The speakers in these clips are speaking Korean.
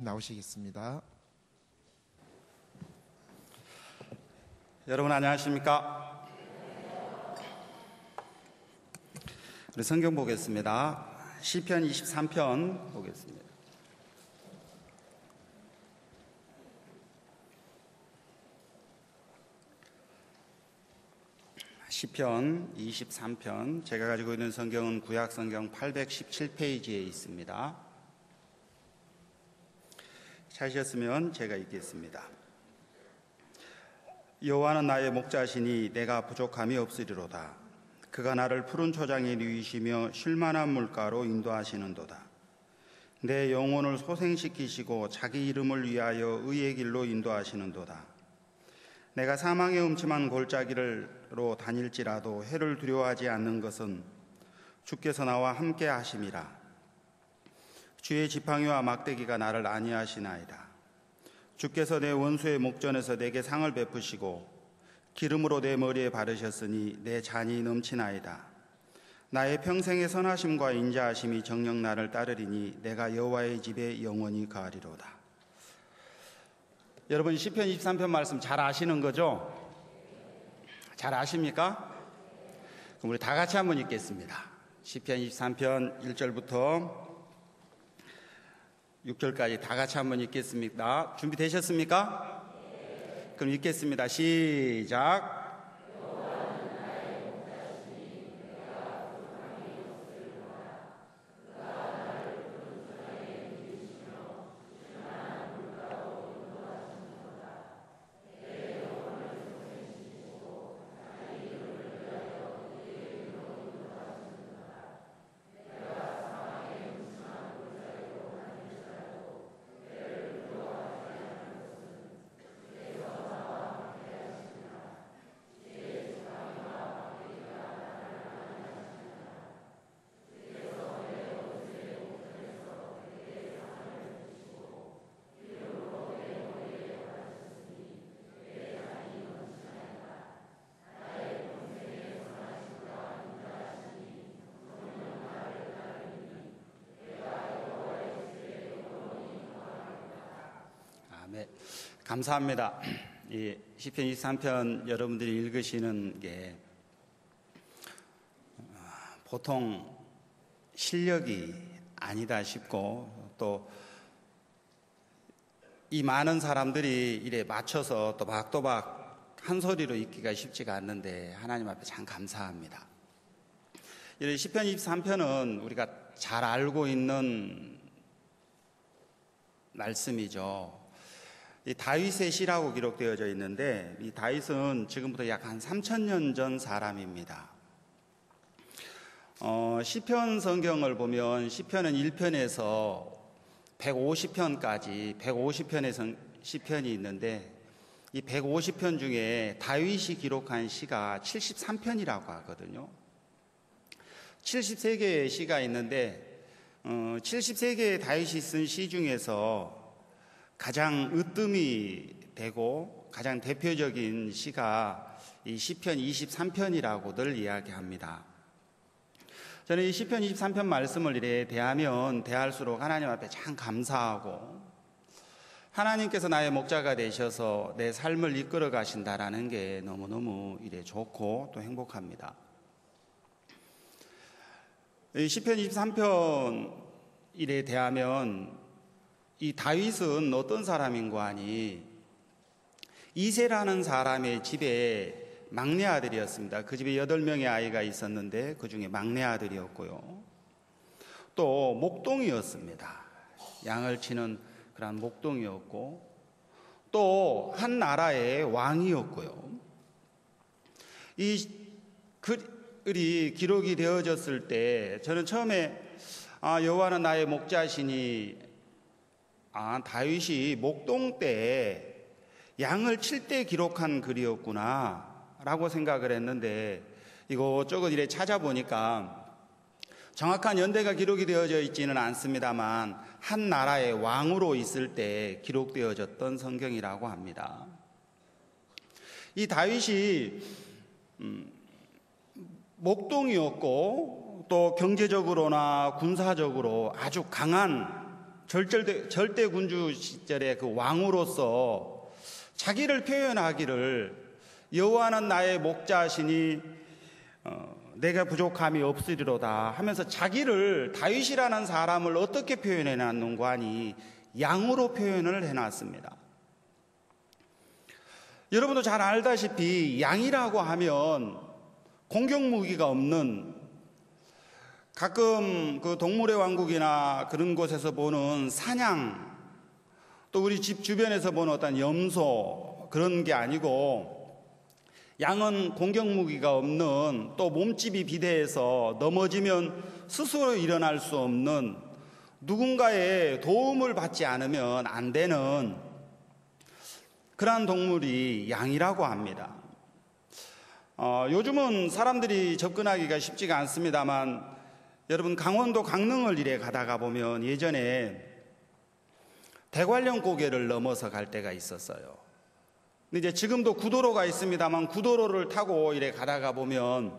나오시겠습니다. 여러분 안녕하십니까? 우리 성경 보겠습니다. 시편 23편 보겠습니다. 시편 23편, 제가 가지고 있는 성경은 구약 성경 817페이지에 있습니다. 찾으셨으면 제가 읽겠습니다. 여호와는 나의 목자시니 내가 부족함이 없으리로다. 그가 나를 푸른 초장에 누이시며 쉴만한 물가로 인도하시는도다. 내 영혼을 소생시키시고 자기 이름을 위하여 의의 길로 인도하시는도다. 내가 사망의 음침한 골짜기로 다닐지라도 해를 두려워하지 않는 것은 주께서 나와 함께 하심이라. 주의 지팡이와 막대기가 나를 안위하시나이다. 주께서 내 원수의 목전에서 내게 상을 베푸시고 기름으로 내 머리에 바르셨으니 내 잔이 넘치나이다. 나의 평생의 선하심과 인자하심이 정녕 나를 따르리니 내가 여호와의 집에 영원히 거하리로다. 여러분 시편 23편 말씀 잘 아시는 거죠? 잘 아십니까? 그럼 우리 다 같이 한번 읽겠습니다. 시편 23편 1절부터 6절까지 다 같이 한번 읽겠습니다. 준비되셨습니까? 그럼 읽겠습니다. 시작. 네, 감사합니다. 이 시편 23편 여러분들이 읽으시는 게 보통 실력이 아니다 싶고 또 이 많은 사람들이 이래 맞춰서 또박또박 한 소리로 읽기가 쉽지가 않는데 하나님 앞에 참 감사합니다. 이 시편 23편은 우리가 잘 알고 있는 말씀이죠. 이 다윗의 시라고 기록되어져 있는데 이 다윗은 지금부터 약 한 3,000년 전 사람입니다. 시편 성경을 보면 시편은 1편에서 150편까지 150편의 시편이 있는데 이 150편 중에 다윗이 기록한 시가 73편이라고 하거든요. 73개의 시가 있는데 73개의 다윗이 쓴 시 중에서 가장 으뜸이 되고 가장 대표적인 시가 이 시편 23편이라고 늘 이야기합니다. 저는 이 시편 23편 말씀을 이래 대하면 대할수록 하나님 앞에 참 감사하고 하나님께서 나의 목자가 되셔서 내 삶을 이끌어 가신다라는 게 너무너무 이래 좋고 또 행복합니다. 이 시편 23편 이래 대하면 이 다윗은 어떤 사람인가 하니 이새라는 사람의 집에 막내 아들이었습니다. 그 집에 8명의 아이가 있었는데 그 중에 막내 아들이었고요. 또 목동이었습니다. 양을 치는 그런 목동이었고 또 한 나라의 왕이었고요. 이 글이 기록이 되어졌을 때 저는 처음에 여호와는 나의 목자시니 다윗이 목동 때 양을 칠 때 기록한 글이었구나 라고 생각을 했는데 이것저것 이래 찾아보니까 정확한 연대가 기록이 되어져 있지는 않습니다만 한 나라의 왕으로 있을 때 기록되어졌던 성경이라고 합니다. 이 다윗이 목동이었고 또 경제적으로나 군사적으로 아주 강한 절대 군주 시절의 그 왕으로서 자기를 표현하기를 여호와는 나의 목자시니 내가 부족함이 없으리로다 하면서 자기를 다윗이라는 사람을 어떻게 표현해 놨는가 하니 양으로 표현을 해놨습니다. 여러분도 잘 알다시피 양이라고 하면 공격 무기가 없는, 가끔 그 동물의 왕국이나 그런 곳에서 보는 사냥, 또 우리 집 주변에서 보는 어떤 염소, 그런 게 아니고 양은 공격 무기가 없는, 또 몸집이 비대해서 넘어지면 스스로 일어날 수 없는, 누군가의 도움을 받지 않으면 안 되는 그러한 동물이 양이라고 합니다. 요즘은 사람들이 접근하기가 쉽지가 않습니다만, 여러분 강원도 강릉을 이래 가다가 보면 예전에 대관령 고개를 넘어서 갈 때가 있었어요. 근데 이제 지금도 구도로가 있습니다만, 구도로를 타고 이래 가다가 보면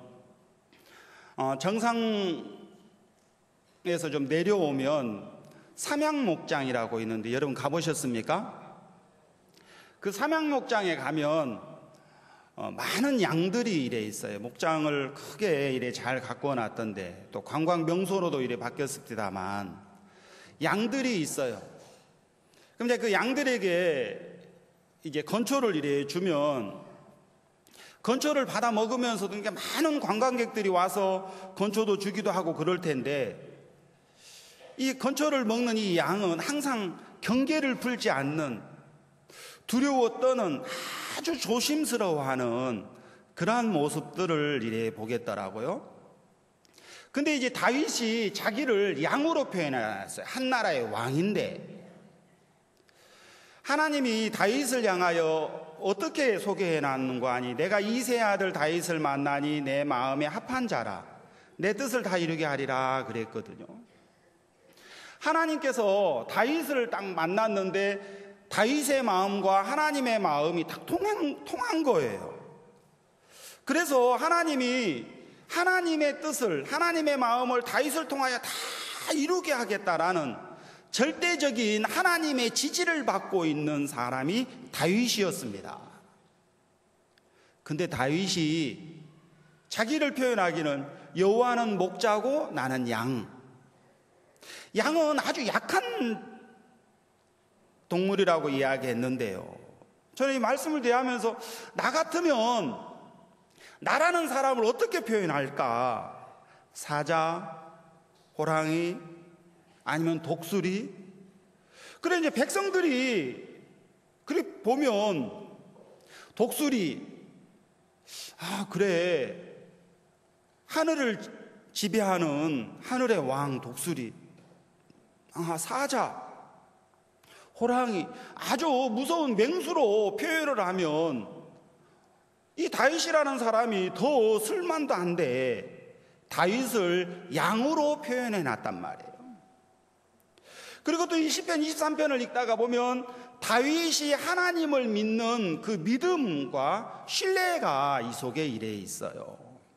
정상에서 좀 내려오면 삼양목장이라고 있는데 여러분 가보셨습니까? 그 삼양목장에 가면 많은 양들이 이래 있어요. 목장을 크게 이래 잘 가꾸어 놨던데, 또 관광 명소로도 이래 바뀌었습니다만 양들이 있어요. 그럼 이제 그 양들에게 이제 건초를 이래 주면 건초를 받아 먹으면서도 이게 많은 관광객들이 와서 건초도 주기도 하고 그럴 텐데, 이 건초를 먹는 이 양은 항상 경계를 풀지 않는, 두려워 떠는, 아주 조심스러워하는 그러한 모습들을 이래 보겠더라고요. 근데 이제 다윗이 자기를 양으로 표현해놨어요. 한 나라의 왕인데, 하나님이 다윗을 향하여 어떻게 소개해놨는가 하니, 내가 이새의 아들 다윗을 만나니 내 마음에 합한 자라, 내 뜻을 다 이루게 하리라 그랬거든요. 하나님께서 다윗을 딱 만났는데 다윗의 마음과 하나님의 마음이 딱 통한 거예요. 그래서 하나님이 하나님의 뜻을, 하나님의 마음을 다윗을 통하여 다 이루게 하겠다라는 절대적인 하나님의 지지를 받고 있는 사람이 다윗이었습니다. 근데 다윗이 자기를 표현하기는 여호와는 목자고 나는 양. 양은 아주 약한 동물이라고 이야기했는데요, 저는 이 말씀을 대하면서 나 같으면 나라는 사람을 어떻게 표현할까? 사자, 호랑이, 아니면 독수리? 그래 이제 백성들이 그래 보면 독수리, 그래 하늘을 지배하는 하늘의 왕 독수리, 사자, 호랑이, 아주 무서운 맹수로 표현을 하면 이 다윗이라는 사람이 더 쓸만도 한데 다윗을 양으로 표현해 놨단 말이에요. 그리고 또 이 시편 23편을 읽다가 보면 다윗이 하나님을 믿는 그 믿음과 신뢰가 이 속에 이래 있어요.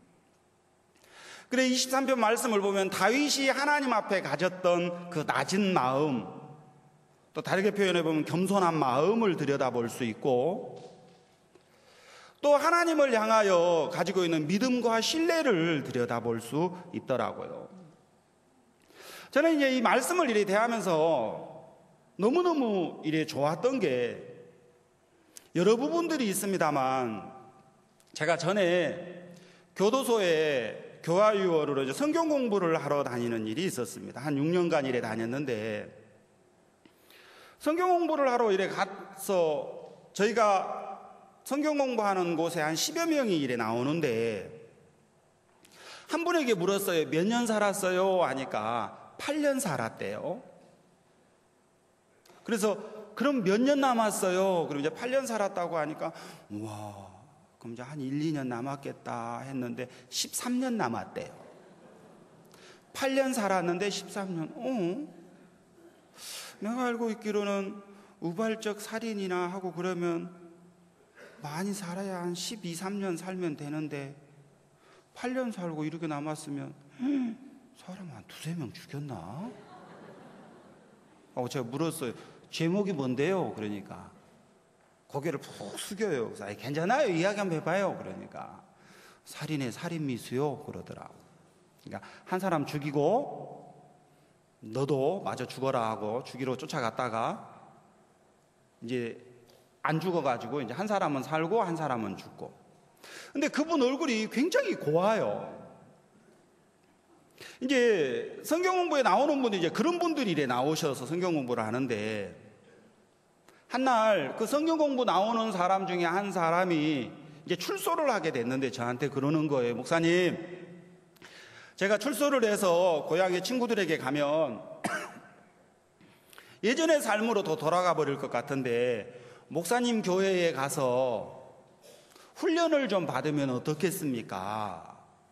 그래 23편 말씀을 보면 다윗이 하나님 앞에 가졌던 그 낮은 마음, 또 다르게 표현해 보면 겸손한 마음을 들여다볼 수 있고, 또 하나님을 향하여 가지고 있는 믿음과 신뢰를 들여다볼 수 있더라고요. 저는 이제 이 말씀을 이렇게 대하면서 너무너무 이래 좋았던 게 여러 부분들이 있습니다만, 제가 전에 교도소에 교화유월으로 이제 성경 공부를 하러 다니는 일이 있었습니다. 한 6년간 이래 다녔는데, 성경 공부를 하러 이래 가서 저희가 성경 공부하는 곳에 한 10여 명이 이래 나오는데, 한 분에게 물었어요. 몇 년 살았어요? 하니까 8년 살았대요. 그래서 그럼 몇 년 남았어요? 그럼 이제 8년 살았다고 하니까, 우와, 그럼 이제 한 1, 2년 남았겠다 했는데 13년 남았대요. 8년 살았는데 13년. 내가 알고 있기로는 우발적 살인이나 하고 그러면 많이 살아야 한 12, 13년 살면 되는데 8년 살고 이렇게 남았으면 사람 한 두세 명 죽였나? 하고 제가 물었어요. 제목이 뭔데요? 그러니까 고개를 푹 숙여요. 그래서 괜찮아요. 이야기 한번 해봐요. 그러니까 살인의 살인미수요. 그러더라고. 그러니까 한 사람 죽이고 너도 마저 죽어라 하고 죽이러 쫓아갔다가 이제 안 죽어가지고 이제 한 사람은 살고 한 사람은 죽고. 근데 그분 얼굴이 굉장히 고와요. 이제 성경 공부에 나오는 분이 이제 그런 분들이 이래 나오셔서 성경 공부를 하는데, 한날 그 성경 공부 나오는 사람 중에 한 사람이 이제 출소를 하게 됐는데 저한테 그러는 거예요. 목사님, 제가 출소를 해서 고향의 친구들에게 가면 예전의 삶으로 더 돌아가 버릴 것 같은데 목사님 교회에 가서 훈련을 좀 받으면 어떻겠습니까?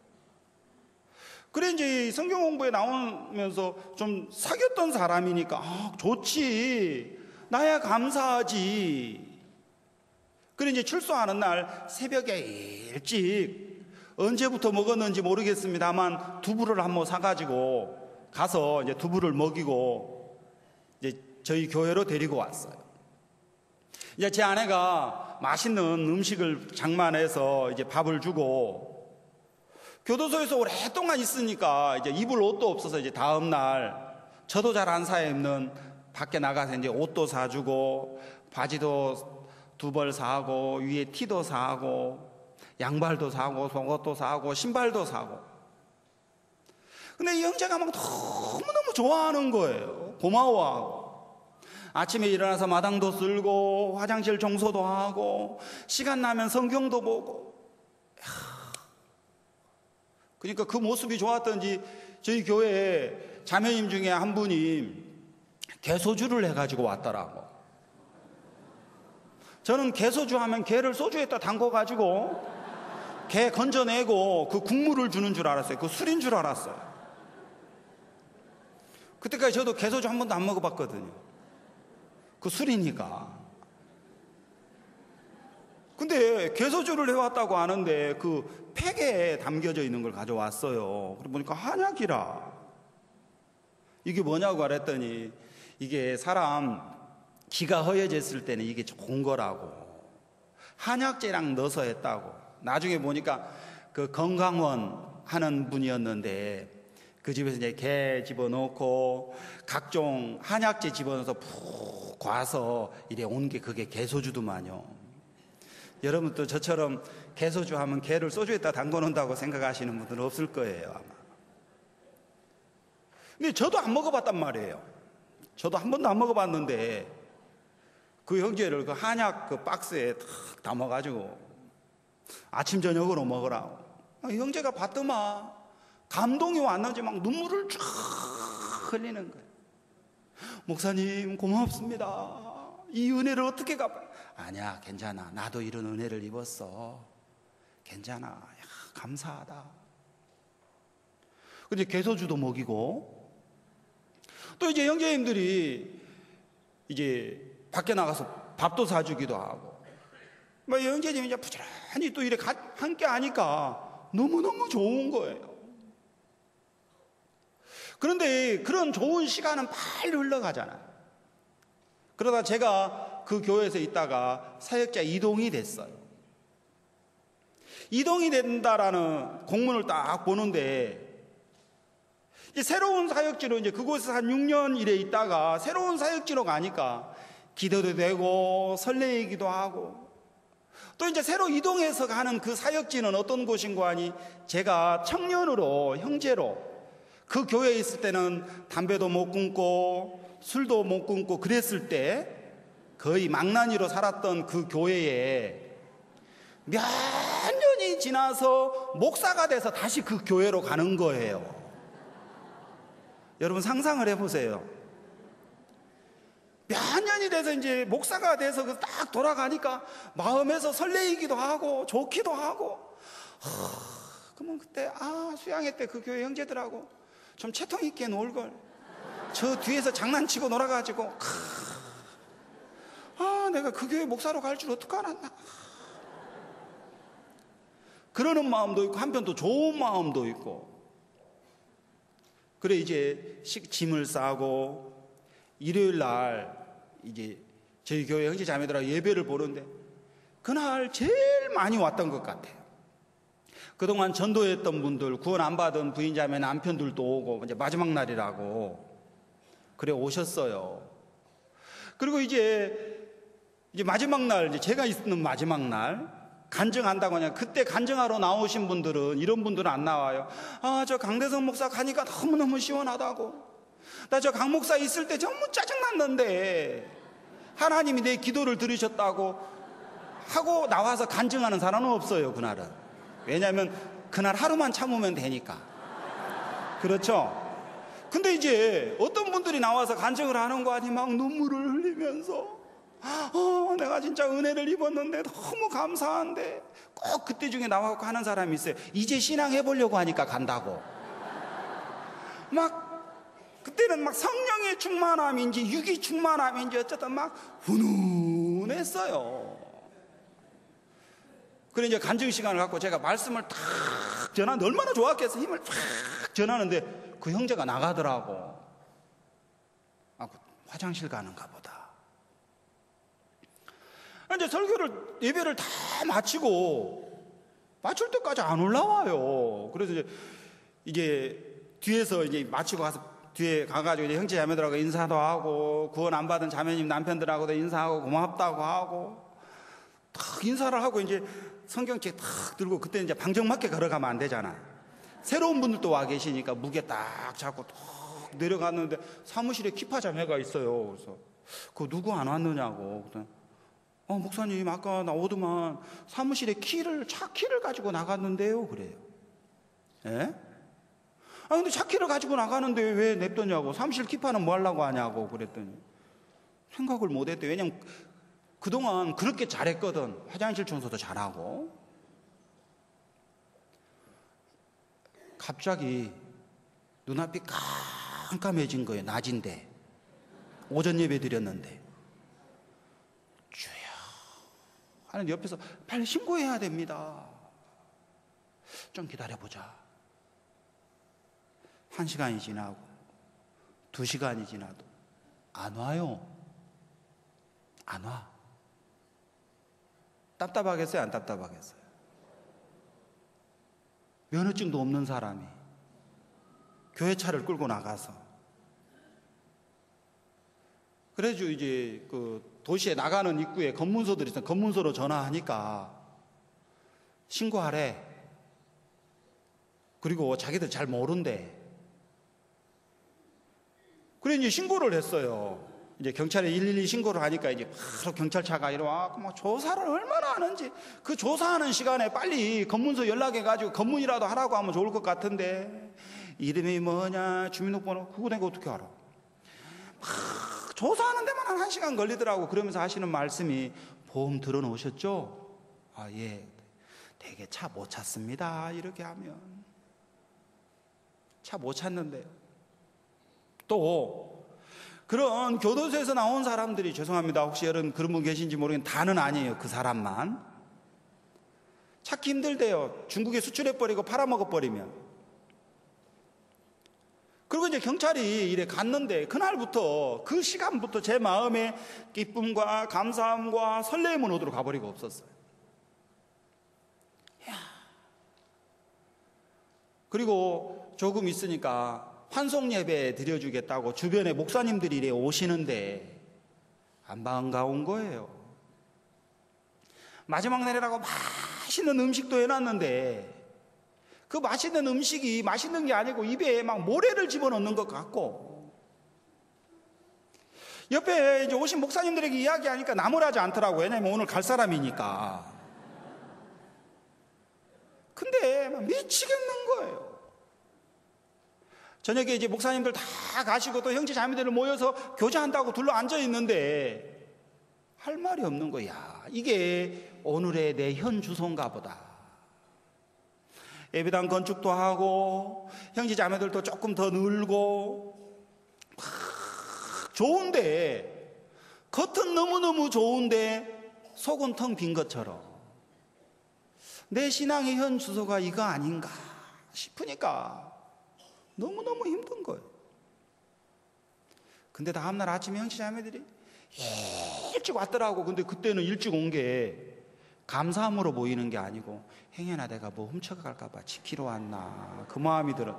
그래 이제 성경 공부에 나오면서 좀 사귀었던 사람이니까 좋지, 나야 감사하지. 그래 이제 출소하는 날 새벽에 일찍, 언제부터 먹었는지 모르겠습니다만 두부를 한번 사가지고 가서 이제 두부를 먹이고 이제 저희 교회로 데리고 왔어요. 이제 제 아내가 맛있는 음식을 장만해서 이제 밥을 주고, 교도소에서 오랫동안 있으니까 이제 입을 옷도 없어서 이제 다음 날 저도 잘 안 사 입는 밖에 나가서 이제 옷도 사주고 바지도 2벌 사고 위에 티도 사고 양발도 사고 속옷도 사고 신발도 사고. 근데 이 형제가 막 너무너무 좋아하는 거예요. 고마워하고. 아침에 일어나서 마당도 쓸고 화장실 청소도 하고 시간 나면 성경도 보고. 그러니까 그 모습이 좋았던지 저희 교회에 자매님 중에 한 분이 개소주를 해가지고 왔더라고. 저는 개소주 하면 개를 소주에다 담궈가지고 개 건져내고 그 국물을 주는 줄 알았어요. 그 술인 줄 알았어요. 그때까지 저도 개소주 한 번도 안 먹어봤거든요. 그 술이니까. 근데 개소주를 해왔다고 하는데 그 팩에 담겨져 있는 걸 가져왔어요. 그러고 보니까 한약이라. 이게 뭐냐고 그랬더니 이게 사람 기가 허해졌을 때는 이게 좋은 거라고. 한약재랑 넣어서 했다고. 나중에 보니까 그 건강원 하는 분이었는데 그 집에서 이제 개 집어넣고 각종 한약재 집어넣어서 푹 과서 이래 온 게 그게 개소주더만요. 여러분도 저처럼 개소주 하면 개를 소주에다 담궈놓는다고 생각하시는 분들은 없을 거예요, 아마. 근데 저도 안 먹어봤단 말이에요. 저도 한 번도 안 먹어봤는데 그 형제를 그 한약 그 박스에 탁 담아가지고 아침 저녁으로 먹으라고. 형제가 봤더만 감동이 왔는지 막 눈물을 쫙 흘리는 거예요. 목사님 고맙습니다. 이 은혜를 어떻게 갚아요? 아니야, 괜찮아. 나도 이런 은혜를 입었어. 괜찮아. 야, 감사하다. 근데 개소주도 먹이고 또 이제 형제님들이 이제 밖에 나가서 밥도 사주기도 하고, 뭐 형제님이 이제 부지런히 또 이렇게 함께 하니까 너무너무 좋은 거예요. 그런데 그런 좋은 시간은 빨리 흘러가잖아요. 그러다 제가 그 교회에서 있다가 사역자 이동이 됐어요. 이동이 된다라는 공문을 딱 보는데, 이제 새로운 사역지로 이제 그곳에서 한 6년 이래 있다가 새로운 사역지로 가니까 기도도 되고 설레이기도 하고, 또 이제 새로 이동해서 가는 그 사역지는 어떤 곳인가 하니, 제가 청년으로 형제로 그 교회에 있을 때는 담배도 못 끊고 술도 못 끊고 그랬을 때 거의 망나니로 살았던 그 교회에 몇 년이 지나서 목사가 돼서 다시 그 교회로 가는 거예요. 여러분 상상을 해보세요. 몇 년이 돼서 이제 목사가 돼서 딱 돌아가니까 마음에서 설레이기도 하고 좋기도 하고, 그러면 그때 수양회 때 그 교회 형제들하고 좀 채통 있게 놀걸, 저 뒤에서 장난치고 놀아가지고 내가 그 교회 목사로 갈 줄 어떻게 알았나, 그러는 마음도 있고 한편 또 좋은 마음도 있고. 그래 이제 짐을 싸고 일요일 날 이제 저희 교회 형제 자매들하고 예배를 보는데 그날 제일 많이 왔던 것 같아요. 그동안 전도했던 분들, 구원 안 받은 부인 자매 남편들도 오고 이제 마지막 날이라고 그래 오셨어요. 그리고 이제 마지막 날, 이제 제가 있는 마지막 날 간증한다고 하냐. 그때 간증하러 나오신 분들은, 이런 분들은 안 나와요. 아, 저 강대성 목사 가니까 너무너무 시원하다고. 나 저 강 목사 있을 때 너무 짜증났는데 하나님이 내 기도를 들으셨다고 하고 나와서 간증하는 사람은 없어요, 그날은. 왜냐하면 그날 하루만 참으면 되니까. 그렇죠? 근데 이제 어떤 분들이 나와서 간증을 하는 거 아니 막 눈물을 흘리면서 내가 진짜 은혜를 입었는데 너무 감사한데, 꼭 그때 중에 나와서 하는 사람이 있어요. 이제 신앙 해보려고 하니까 간다고. 막 그때는 막 성령의 충만함인지 육이 충만함인지 어쨌든 막 훈훈했어요. 그래 이제 간증 시간을 갖고 제가 말씀을 탁 전하는데 얼마나 좋았겠어. 힘을 탁 전하는데 그 형제가 나가더라고. 아, 화장실 가는가 보다. 이제 설교를, 예배를 다 마치고 마칠 때까지 안 올라와요. 그래서 이제 뒤에서 이제 마치고 가서 뒤에 가가지고 이제 형제 자매들하고 인사도 하고 구원 안 받은 자매님 남편들하고도 인사하고 고맙다고 하고 탁 인사를 하고 이제 성경책 탁 들고, 그때 이제 방정맞게 걸어가면 안 되잖아. 새로운 분들도 와 계시니까 무게 딱 잡고 탁 내려갔는데 사무실에 키파 자매가 있어요. 그래서 그거 누구 안 왔느냐고. 목사님 아까 나오더만 사무실에 차 키를 가지고 나갔는데요. 그래요. 예? 아 근데 차 키를 가지고 나가는데 왜 냅뒀냐고. 사무실 키파는 뭐 하려고 하냐고 그랬더니 생각을 못 했대. 왜냐면 그동안 그렇게 잘했거든. 화장실 청소도 잘하고. 갑자기 눈앞이 깜깜해진 거예요. 낮인데 오전 예배 드렸는데. 주여 하는 옆에서 빨리 신고해야 됩니다. 좀 기다려보자. 1시간이 지나고 2시간이 지나도 안 와요. 안 와. 답답하겠어요? 안 답답하겠어요? 면허증도 없는 사람이 교회 차를 끌고 나가서, 그래가지고 이제 그 도시에 나가는 입구에 검문소들이 있어요. 검문소로 전화하니까 신고하래. 그리고 자기들 잘 모른대. 그래 이제 신고를 했어요. 이제 경찰에 112 신고를 하니까 이제 바로 경찰차가 이러고 막 조사를 얼마나 하는지. 그 조사하는 시간에 빨리 검문소 연락해가지고 검문이라도 하라고 하면 좋을 것 같은데, 이름이 뭐냐, 주민등록번호, 그거 내가 어떻게 알아? 막 조사하는 데만 한 1시간 걸리더라고. 그러면서 하시는 말씀이, 보험 들어놓으셨죠? 아, 예. 되게 차 못 찾습니다. 이렇게 하면. 차 못 찾는데요. 또 그런 교도소에서 나온 사람들이, 죄송합니다, 혹시 여러분 그런 분 계신지 모르겠는데 다는 아니에요. 그 사람만 찾기 힘들대요. 중국에 수출해버리고 팔아먹어버리면. 그리고 이제 경찰이 이래 갔는데 그날부터, 그 시간부터 제 마음에 기쁨과 감사함과 설레임은 어디로 가버리고 없었어요. 이야. 그리고 조금 있으니까 환송 예배 드려주겠다고 주변에 목사님들이 이래 오시는데 안 반가운 거예요. 마지막 날이라고 맛있는 음식도 해놨는데 그 맛있는 음식이 맛있는 게 아니고 입에 막 모래를 집어넣는 것 같고, 옆에 이제 오신 목사님들에게 이야기하니까 나무라지 않더라고요. 왜냐면 오늘 갈 사람이니까. 근데 막 미치겠는 거예요. 저녁에 이제 목사님들 다 가시고 또 형제 자매들을 모여서 교제한다고 둘러 앉아 있는데 할 말이 없는 거야. 이게 오늘의 내 현 주소인가 보다. 예배당 건축도 하고 형제 자매들도 조금 더 늘고 좋은데, 겉은 너무너무 좋은데 속은 텅 빈 것처럼 내 신앙의 현 주소가 이거 아닌가 싶으니까 너무너무 힘든 거예요. 근데 다음날 아침에 형제 자매들이 일찍 왔더라고. 근데 그때는 일찍 온 게 감사함으로 보이는 게 아니고, 행여나 내가 뭐 훔쳐갈까봐 지키러 왔나, 그 마음이 들어.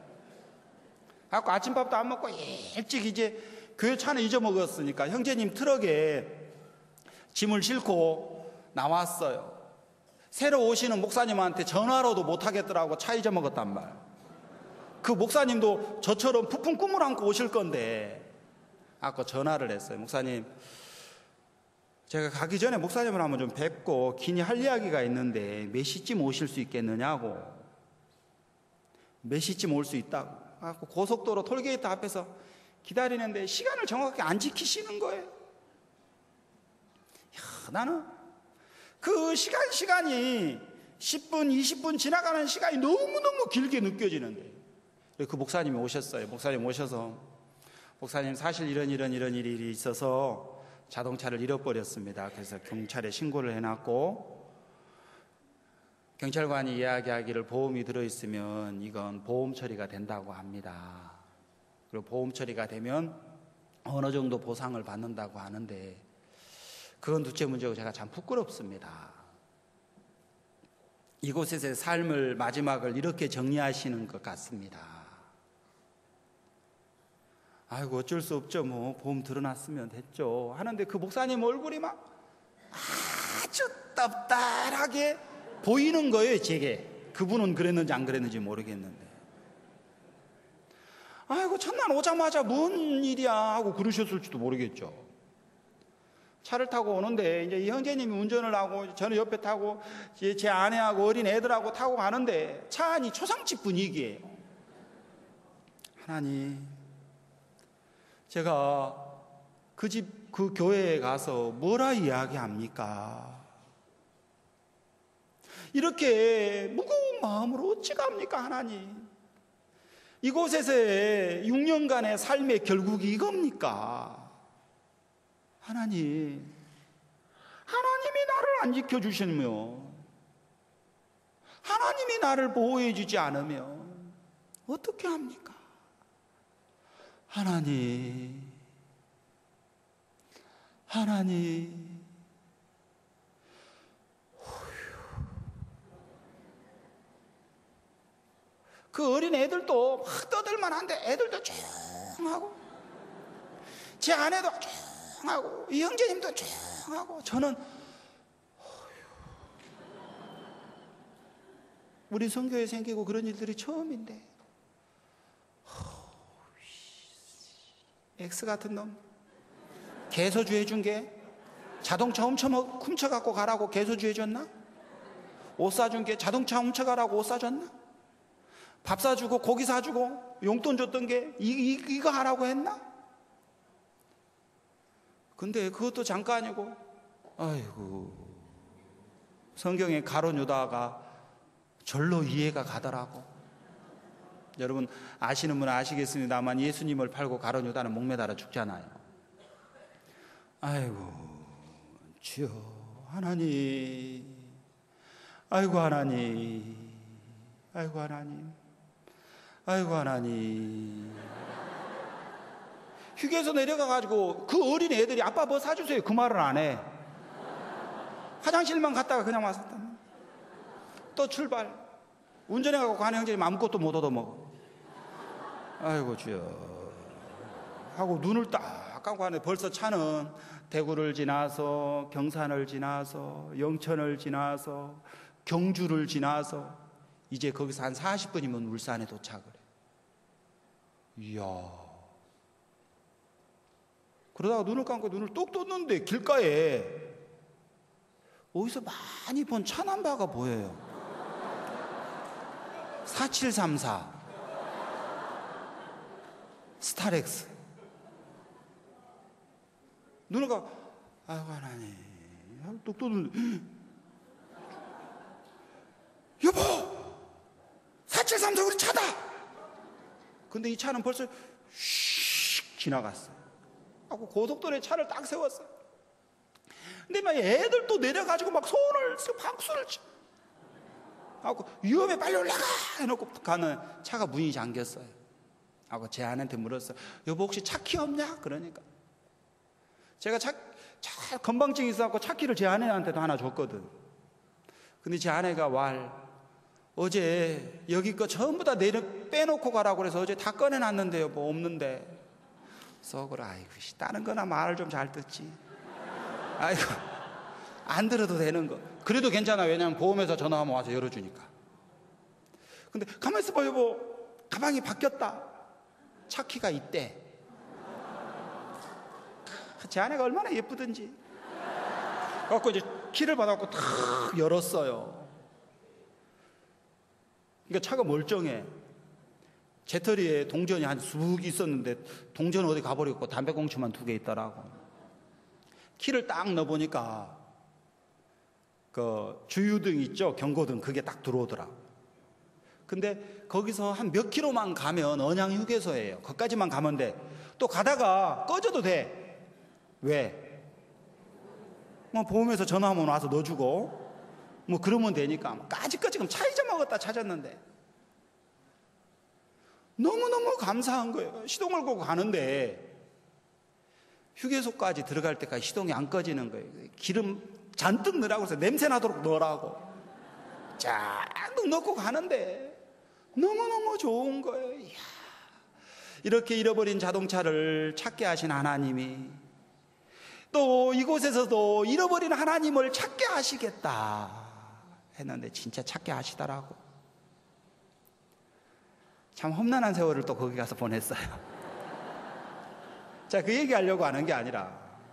아까 아침밥도 안 먹고 일찍 이제 교회 차는 잊어먹었으니까 형제님 트럭에 짐을 싣고 나왔어요. 새로 오시는 목사님한테 전화로도 못하겠더라고. 차 잊어먹었단 말. 그 목사님도 저처럼 부푼 꿈을 안고 오실 건데, 아까 전화를 했어요. 목사님, 제가 가기 전에 목사님을 한번 좀 뵙고 긴히 할 이야기가 있는데 몇 시쯤 오실 수 있겠느냐고. 몇 시쯤 올 수 있다고. 고속도로 톨게이트 앞에서 기다리는데 시간을 정확하게 안 지키시는 거예요. 나는 그 시간이 10분, 20분 지나가는 시간이 너무너무 길게 느껴지는데, 그 목사님이 오셨어요. 목사님 오셔서, 목사님 사실 이런 일이 있어서 자동차를 잃어버렸습니다. 그래서 경찰에 신고를 해놨고, 경찰관이 이야기하기를 보험이 들어있으면 이건 보험 처리가 된다고 합니다. 그리고 보험 처리가 되면 어느 정도 보상을 받는다고 하는데, 그건 둘째 문제고 제가 참 부끄럽습니다. 이곳에서의 삶을 마지막을 이렇게 정리하시는 것 같습니다. 아이고 어쩔 수 없죠. 뭐 보험 들어놨으면 됐죠 하는데, 그 목사님 얼굴이 막 아주 답답하게 보이는 거예요, 제게. 그분은 그랬는지 안 그랬는지 모르겠는데, 아이고 첫날 오자마자 뭔 일이야 하고 그러셨을지도 모르겠죠. 차를 타고 오는데 이제 이 형제님이 운전을 하고 저는 옆에 타고 제 아내하고 어린 애들하고 타고 가는데, 차 안이 초상집 분위기예요. 하나님, 제가 그 집, 그 교회에 가서 뭐라 이야기합니까? 이렇게 무거운 마음으로 어찌 갑니까, 하나님? 이곳에서의 6년간의 삶의 결국이 이겁니까? 하나님이 나를 안 지켜주시며, 하나님이 나를 보호해 주지 않으면 어떻게 합니까? 하나님, 그 어린 애들도 막 떠들만한데 애들도 조용하고, 제 아내도 조용하고, 이 형제님도 조용하고, 저는 우리 선교에 생기고 그런 일들이 처음인데, X 같은 놈, 개소주 해준 게 자동차 훔쳐갖고 가라고 개소주 해줬나? 옷 사준 게 자동차 훔쳐가라고 옷 사줬나? 밥 사주고 고기 사주고 용돈 줬던 게 이거 하라고 했나? 근데 그것도 잠깐이고, 아이고, 성경에 가룟 유다가 절로 이해가 가더라고. 여러분 아시는 분은 아시겠습니다만, 예수님을 팔고 가룟 유다는 목매달아 죽잖아요. 아이고 주여 하나님, 아이고 하나님, 아이고 하나님, 아이고 하나님. 휴게소 내려가가지고 그 어린 애들이 아빠 뭐 사주세요 그 말을 안 해. 화장실만 갔다가 그냥 왔었다. 또 출발. 운전해가고 가는 형제님 아무것도 못 얻어먹어. 아이고 주여 하고 눈을 딱 감고 하는데, 벌써 차는 대구를 지나서 경산을 지나서 영천을 지나서 경주를 지나서 이제 거기서 한 40분이면 울산에 도착을 해. 이야. 그러다가 눈을 감고 눈을 똑 떴는데 길가에 어디서 많이 본 차 남바가 보여요. 4734 스타렉스. 눈을 감고 아이고 하나님 똑 떴는데, 여보 4734 우리 차다. 근데 이 차는 벌써 슉 지나갔어. 하고 고속도로에 차를 딱 세웠어. 근데 막 애들 또 내려가지고 막 손을 박수를 쳐. 하고 위험해 빨리 올라가 해놓고 가는 차가 문이 잠겼어요. 하고 제 아내한테 물었어요. 여보 혹시 차키 없냐? 그러니까 제가 건방증이 있어갖고 차키를 제 아내한테도 하나 줬거든. 근데 제 아내가 어제 여기 거 전부 다 빼놓고 가라고 그래서 어제 다 꺼내놨는데요. 뭐 없는데. 속으로 아이고 다른 거나 말을 좀 잘 듣지. 아이고 안 들어도 되는 거. 그래도 괜찮아. 왜냐면 보험회사 전화하면 와서 열어주니까. 근데 가만히 있어봐 여보. 가방이 바뀌었다. 차키가 있대. 제 아내가 얼마나 예쁘든지. 그래갖고 이제 키를 받아갖고 탁 열었어요. 그러니까 차가 멀쩡해. 재터리에 동전이 한 쑥 있었는데 동전 어디 가버렸고 담배꽁초만 2개 있더라고. 키를 딱 넣어보니까 그 주유등 있죠? 경고등 그게 딱 들어오더라. 근데 거기서 한 몇 킬로만 가면 언양 휴게소예요. 거기까지만 가면 돼. 또 가다가 꺼져도 돼. 왜? 뭐 보험에서 전화하면 와서 넣어주고 뭐 그러면 되니까. 까짓까지 그럼 차 잊어먹었다 찾았는데 너무너무 감사한 거예요. 시동을 걸고 가는데 휴게소까지 들어갈 때까지 시동이 안 꺼지는 거예요. 기름 잔뜩 넣으라고 해서 냄새 나도록 넣으라고 잔뜩 넣고 가는데 너무너무 좋은 거예요. 이야, 이렇게 잃어버린 자동차를 찾게 하신 하나님이 또 이곳에서도 잃어버린 하나님을 찾게 하시겠다 했는데 진짜 찾게 하시더라고. 참 험난한 세월을 또 거기 가서 보냈어요. 자, 그 얘기하려고 하는 게 아니라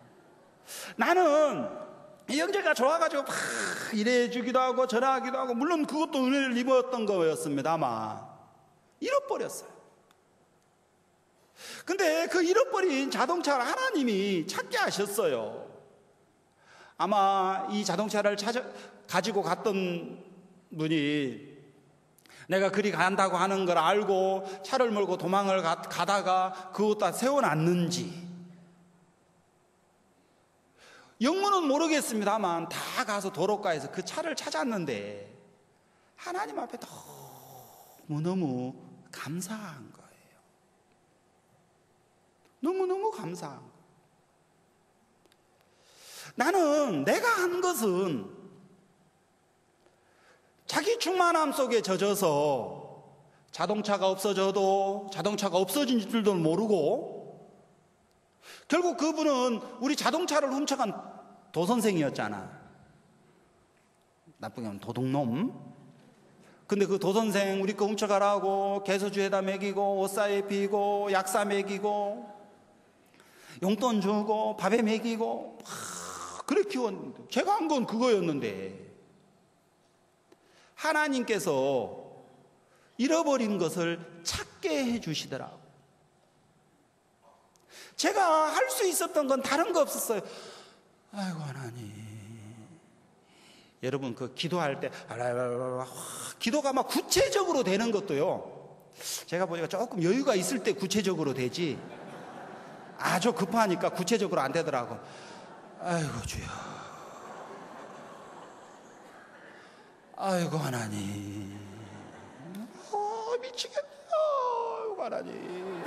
나는 형제가 좋아가지고 막 일해주기도 하고 전화하기도 하고 물론 그것도 은혜를 입었던 거였습니다만 잃어버렸어요. 근데 그 잃어버린 자동차를 하나님이 찾게 하셨어요. 아마 이 자동차를 가지고 갔던 분이 내가 그리 간다고 하는 걸 알고 차를 몰고 도망을 가다가 그것도 세워놨는지 영문은 모르겠습니다만 다 가서 도로가에서 그 차를 찾았는데 하나님 앞에 너무너무 감사한 거예요. 너무너무 감사한 거예요. 나는 내가 한 것은 자기 충만함 속에 젖어서 자동차가 없어져도 자동차가 없어진 줄도 모르고 결국 그분은 우리 자동차를 훔쳐간 도선생이었잖아. 나쁘게 하면 도둑놈. 근데 그 도선생 우리 거 훔쳐가라고 개소주에다 먹이고 옷사에 비고 약사 먹이고 용돈 주고 밥에 먹이고 그래 키웠는데 제가 한 건 그거였는데 하나님께서 잃어버린 것을 찾게 해주시더라고. 제가 할 수 있었던 건 다른 거 없었어요. 아이고 하나님. 여러분 그 기도할 때 기도가 막 구체적으로 되는 것도요. 제가 보니까 조금 여유가 있을 때 구체적으로 되지 아주 급하니까 구체적으로 안 되더라고. 아이고 주여. 아이고 하나님. 미치겠다. 아이고 하나님.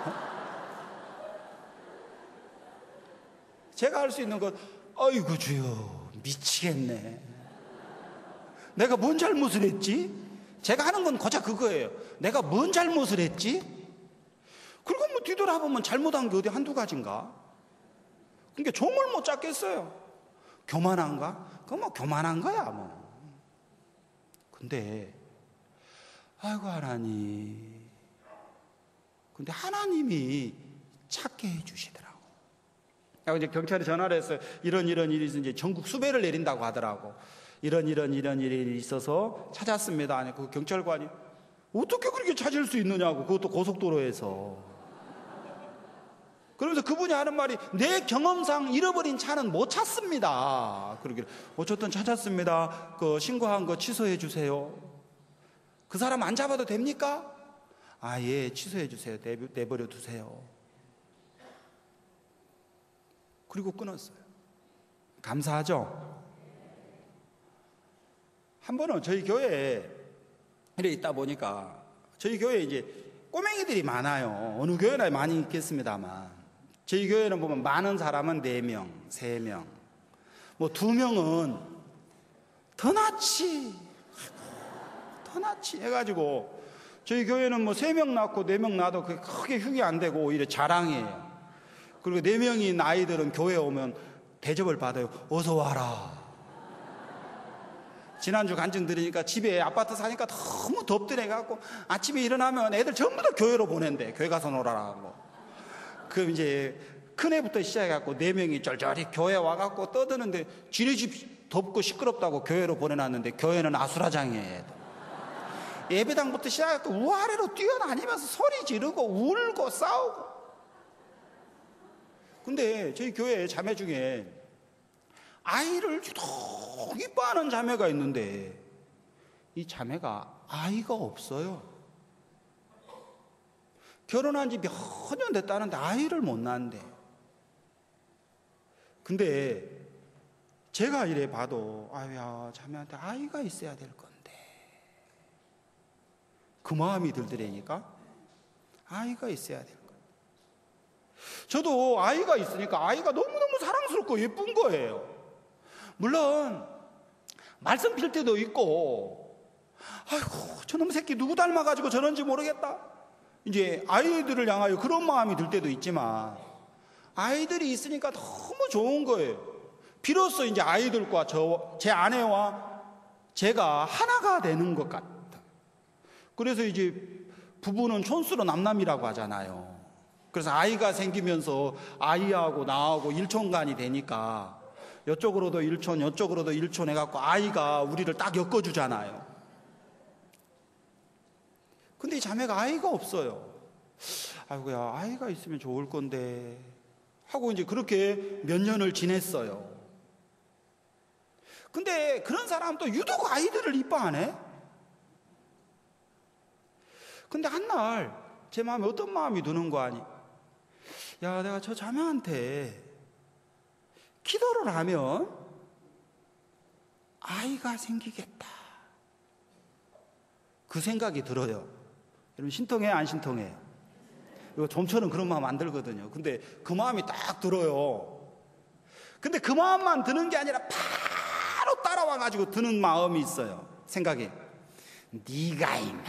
제가 할 수 있는 것 아이고 주여 미치겠네. 내가 뭔 잘못을 했지? 제가 하는 건 고작 그거예요. 내가 뭔 잘못을 했지? 그리고 뭐 뒤돌아보면 잘못한 게 어디 한두 가지인가? 그러니까 종을 못 잡겠어요. 교만한가? 그건 뭐 교만한 거야 뭐. 근데 아이고 하나님. 근데 하나님이 찾게 해주시더라고. 이제 경찰에 전화를 했어요. 이런 일이 있어서 이제 전국 수배를 내린다고 하더라고. 이런 일이 있어서 찾았습니다. 아니 그 경찰관이 어떻게 그렇게 찾을 수 있느냐고. 그것도 고속도로에서. 그러면서 그분이 하는 말이 내 경험상 잃어버린 차는 못 찾습니다. 그러길래 어쨌든 찾았습니다. 그 신고한 거 취소해 주세요. 그 사람 안 잡아도 됩니까? 아, 예, 취소해 주세요. 내버려 두세요. 그리고 끊었어요. 감사하죠? 한 번은 저희 교회에 이래 있다 보니까 저희 교회에 이제 꼬맹이들이 많아요. 어느 교회나 많이 있겠습니다만 저희 교회는 보면 많은 사람은 4명, 3명, 뭐 2명은 더 낫지 해가지고 저희 교회는 뭐 3명 낳고 4명 낳아도 그게 크게 흉이 안 되고 오히려 자랑이에요. 그리고 4명인 아이들은 교회에 오면 대접을 받아요. 어서 와라. 지난주 간증 들으니까 집에 아파트 사니까 너무 덥더래갖고 아침에 일어나면 애들 전부 다 교회로 보낸대. 교회 가서 놀아라고. 그럼 이제 큰 애부터 시작해갖고 4명이 쫄쫄이 교회 와갖고 떠드는데 지네 집 덥고 시끄럽다고 교회로 보내놨는데 교회는 아수라장이에요. 예배당부터 시작해갖고 우아래로 뛰어다니면서 소리 지르고 울고 싸우고. 근데 저희 교회 자매 중에 아이를 유독 이뻐하는 자매가 있는데 이 자매가 아이가 없어요. 결혼한 지 몇 년 됐다는데 아이를 못 낳는데. 근데 제가 이래 봐도 아유야 자매한테 아이가 있어야 될 건데 그 마음이 들더라니까. 아이가 있어야 될 건데. 저도 아이가 있으니까 아이가 너무너무 사랑스럽고 예쁜 거예요. 물론 말씀 필 때도 있고 아이고 저놈 새끼 누구 닮아가지고 저런지 모르겠다 이제 아이들을 향하여 그런 마음이 들 때도 있지만 아이들이 있으니까 너무 좋은 거예요. 비로소 이제 아이들과 제 아내와 제가 하나가 되는 것 같다. 그래서 이제 부부는 촌수로 남남이라고 하잖아요. 그래서 아이가 생기면서 아이하고 나하고 일촌간이 되니까 이쪽으로도 일촌 이쪽으로도 일촌 해갖고 아이가 우리를 딱 엮어주잖아요. 근데 이 자매가 아이가 없어요. 아이고야 아이가 있으면 좋을 건데 하고 이제 그렇게 몇 년을 지냈어요. 근데 그런 사람도 유독 아이들을 이뻐하네. 근데 한날 제 마음에 어떤 마음이 드는 거 아니? 야 내가 저 자매한테 기도를 하면 아이가 생기겠다. 그 생각이 들어요. 여러분 신통해요 안 신통해요? 이거 좀처럼 그런 마음 안 들거든요. 근데 그 마음이 딱 들어요. 근데 그 마음만 드는 게 아니라 바로 따라와가지고 드는 마음이 있어요. 생각이 네가 있나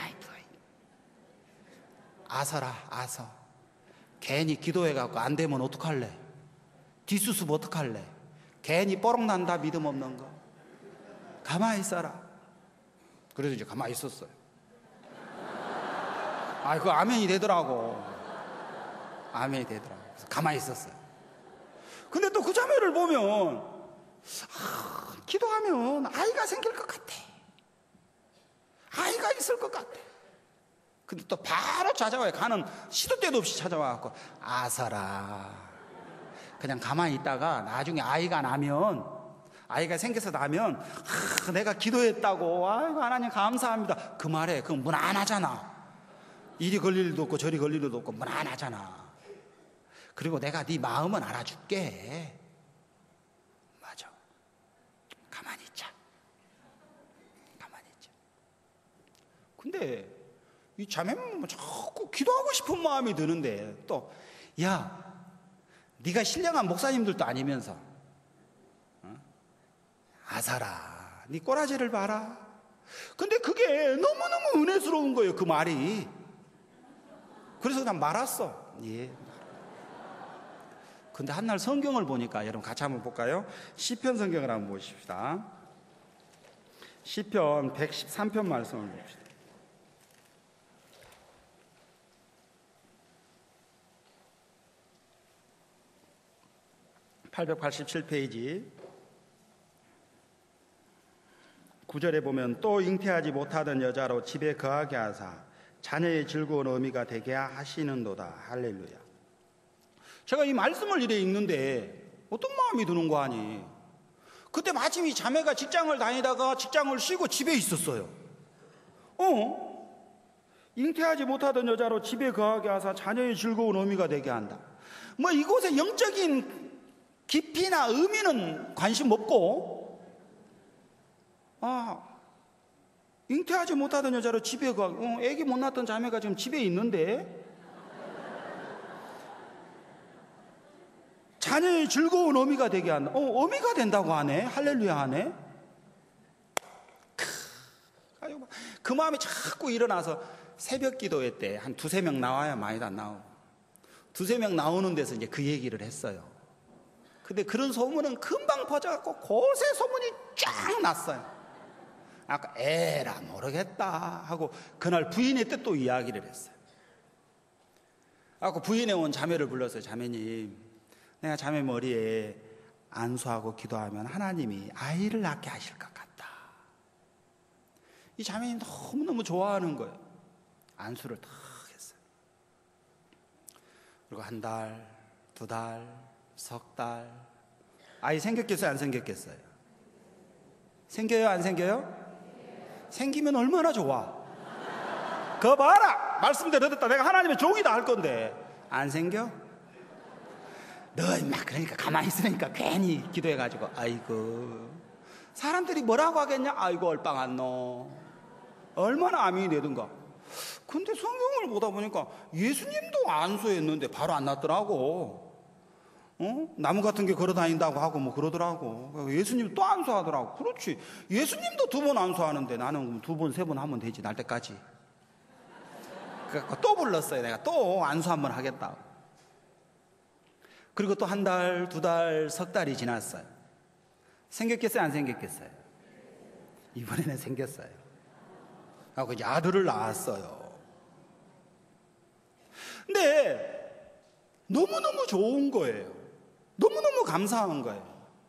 아서라 아서 괜히 기도해갖고 안 되면 어떡할래? 뒷수습 어떡할래? 괜히 뽀록 난다 믿음 없는 거 가만히 있어라. 그래서 이제 가만히 있었어요. 그 아멘이 되더라고. 아멘이 되더라고. 그래서 가만히 있었어요. 근데 또 그 자매를 보면 기도하면 아이가 생길 것 같아. 아이가 있을 것 같아. 근데 또 바로 찾아와요. 가는 시도 때도 없이 찾아와갖고 아서라 그냥 가만히 있다가 나중에 아이가 나면 아이가 생겨서 나면 내가 기도했다고 아이고 하나님 감사합니다 그 말에 그건 무난하잖아. 이리 걸릴 일도 없고 저리 걸릴 일도 없고 무난하잖아. 그리고 내가 네 마음은 알아줄게. 맞아. 가만히 있자. 가만히 있자. 근데 이 자매는 자꾸 기도하고 싶은 마음이 드는데 또 야 네가 신령한 목사님들도 아니면서 아사라 네 꼬라지를 봐라. 근데 그게 너무너무 은혜스러운 거예요. 그 말이. 그래서 그냥 말았어. 예. 근데 한날 성경을 보니까 여러분 같이 한번 볼까요? 시편 성경을 한번 보십시다. 시편 113편 말씀을 봅시다. 887페이지 9절에 보면 또 잉태하지 못하던 여자로 집에 거하게 하사 자녀의 즐거운 어미가 되게 하시는도다. 할렐루야. 제가 이 말씀을 이래 읽는데 어떤 마음이 드는 거 아니? 그때 마침 이 자매가 직장을 다니다가 직장을 쉬고 집에 있었어요. 잉태하지 못하던 여자로 집에 거하게 하사 자녀의 즐거운 어미가 되게 한다. 뭐 이곳에 영적인 깊이나 의미는 관심 없고 잉태하지 못하던 여자로 집에 가, 애기 못 낳던 자매가 지금 집에 있는데, 자녀의 즐거운 어미가 되게 한다. 어미가 된다고 하네. 할렐루야 하네. 그 마음이 자꾸 일어나서 새벽 기도회 때 한 2-3명 나와야 많이도 안 나오고, 2-3명 나오는 데서 이제 그 얘기를 했어요. 근데 그런 소문은 금방 퍼져갖고 곳에 소문이 쫙 났어요. 아까 에라 모르겠다 하고 그날 부인의 때 또 이야기를 했어요. 아까 부인에 온 자매를 불렀어요. 자매님, 내가 자매 머리에 안수하고 기도하면 하나님이 아이를 낳게 하실 것 같다. 이 자매님 너무너무 좋아하는 거예요. 안수를 탁 했어요. 그리고 1달, 2달, 석 달, 아이 생겼겠어요? 안 생겼겠어요? 생겨요? 안 생겨요? 생기면 얼마나 좋아. 그거 봐라, 말씀대로 듣다 내가 하나님의 종이다 할 건데 안 생겨? 너 임마 그러니까 가만히 있으니까 괜히 기도해가지고 아이고 사람들이 뭐라고 하겠냐. 아이고 얼빵 안노. 얼마나 아멘이 되든가. 근데 성경을 보다 보니까 예수님도 안수했는데 바로 안 났더라고. 나무 같은 게 걸어다닌다고 하고 뭐 그러더라고. 예수님 또 안수하더라고. 그렇지, 예수님도 2번 안수하는데 나는 2번 3번 하면 되지, 날 때까지. 그래서 또 불렀어요. 내가 또 안수 한번 하겠다고. 그리고 또 1달, 2달, 석 달이 지났어요. 생겼겠어요? 안 생겼겠어요? 이번에는 생겼어요. 하고 이제 아들을 낳았어요. 근데 너무너무 좋은 거예요. 너무너무 감사한 거예요.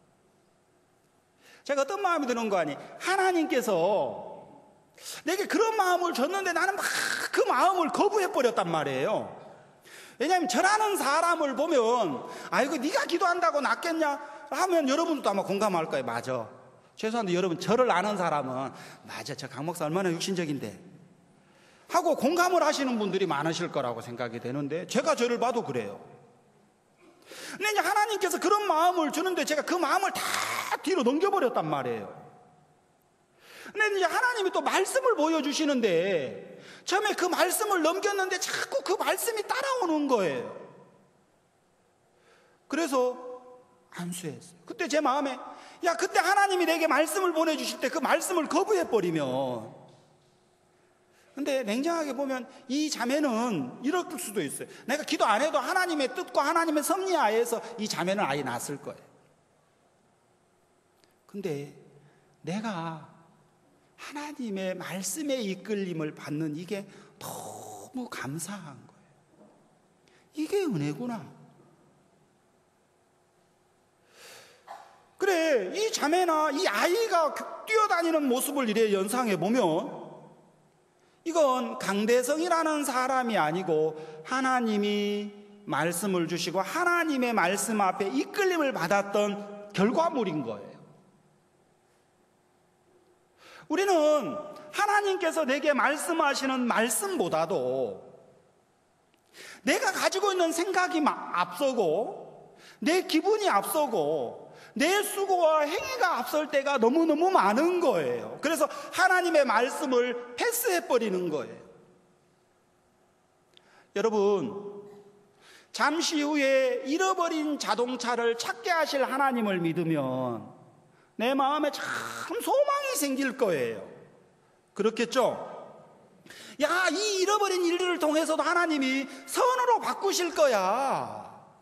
제가 어떤 마음이 드는 거 아니? 하나님께서 내게 그런 마음을 줬는데 나는 막 그 마음을 거부해버렸단 말이에요. 왜냐하면 저라는 사람을 보면 아이고 네가 기도한다고 낫겠냐 하면 여러분도 아마 공감할 거예요. 맞아. 죄송한데 여러분, 저를 아는 사람은 맞아, 저 강 목사 얼마나 육신적인데 하고 공감을 하시는 분들이 많으실 거라고 생각이 되는데, 제가 저를 봐도 그래요. 근데 이제 하나님께서 그런 마음을 주는데 제가 그 마음을 다 뒤로 넘겨버렸단 말이에요. 근데 이제 하나님이 또 말씀을 보여주시는데 처음에 그 말씀을 넘겼는데 자꾸 그 말씀이 따라오는 거예요. 그래서 안수했어요. 그때 제 마음에 야, 그때 하나님이 내게 말씀을 보내주실 때 그 말씀을 거부해버리면, 근데 냉정하게 보면 이 자매는 이럴 수도 있어요. 내가 기도 안 해도 하나님의 뜻과 하나님의 섭리하에서 이 자매는 아예 낳았을 거예요. 근데 내가 하나님의 말씀의 이끌림을 받는 이게 너무 감사한 거예요. 이게 은혜구나. 그래, 이 자매나 이 아이가 뛰어다니는 모습을 이래 연상해 보면 이건 강대성이라는 사람이 아니고 하나님이 말씀을 주시고 하나님의 말씀 앞에 이끌림을 받았던 결과물인 거예요. 우리는 하나님께서 내게 말씀하시는 말씀보다도 내가 가지고 있는 생각이 앞서고 내 기분이 앞서고 내 수고와 행위가 앞설 때가 너무너무 많은 거예요. 그래서 하나님의 말씀을 패스해버리는 거예요. 여러분, 잠시 후에 잃어버린 자동차를 찾게 하실 하나님을 믿으면 내 마음에 참 소망이 생길 거예요. 그렇겠죠? 야, 이 잃어버린 일들을 통해서도 하나님이 선으로 바꾸실 거야.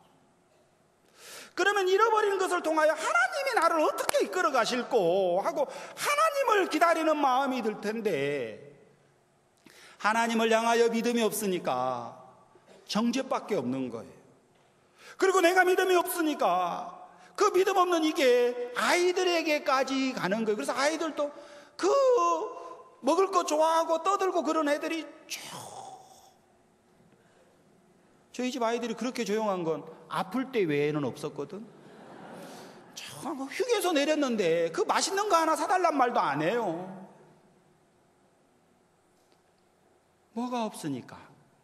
그러면 잃어버린 것을 통하여 하나님이 나를 어떻게 이끌어 가실고 하고 하나님을 기다리는 마음이 들 텐데, 하나님을 향하여 믿음이 없으니까 정죄밖에 없는 거예요. 그리고 내가 믿음이 없으니까 그 믿음 없는 이게 아이들에게까지 가는 거예요. 그래서 아이들도 그 먹을 거 좋아하고 떠들고 그런 애들이 저희 집 아이들이 그렇게 조용한 건 아플 때 외에는 없었거든. 휴게소 내렸는데 그 맛있는 거 하나 사달란 말도 안 해요. 뭐가 없으니까.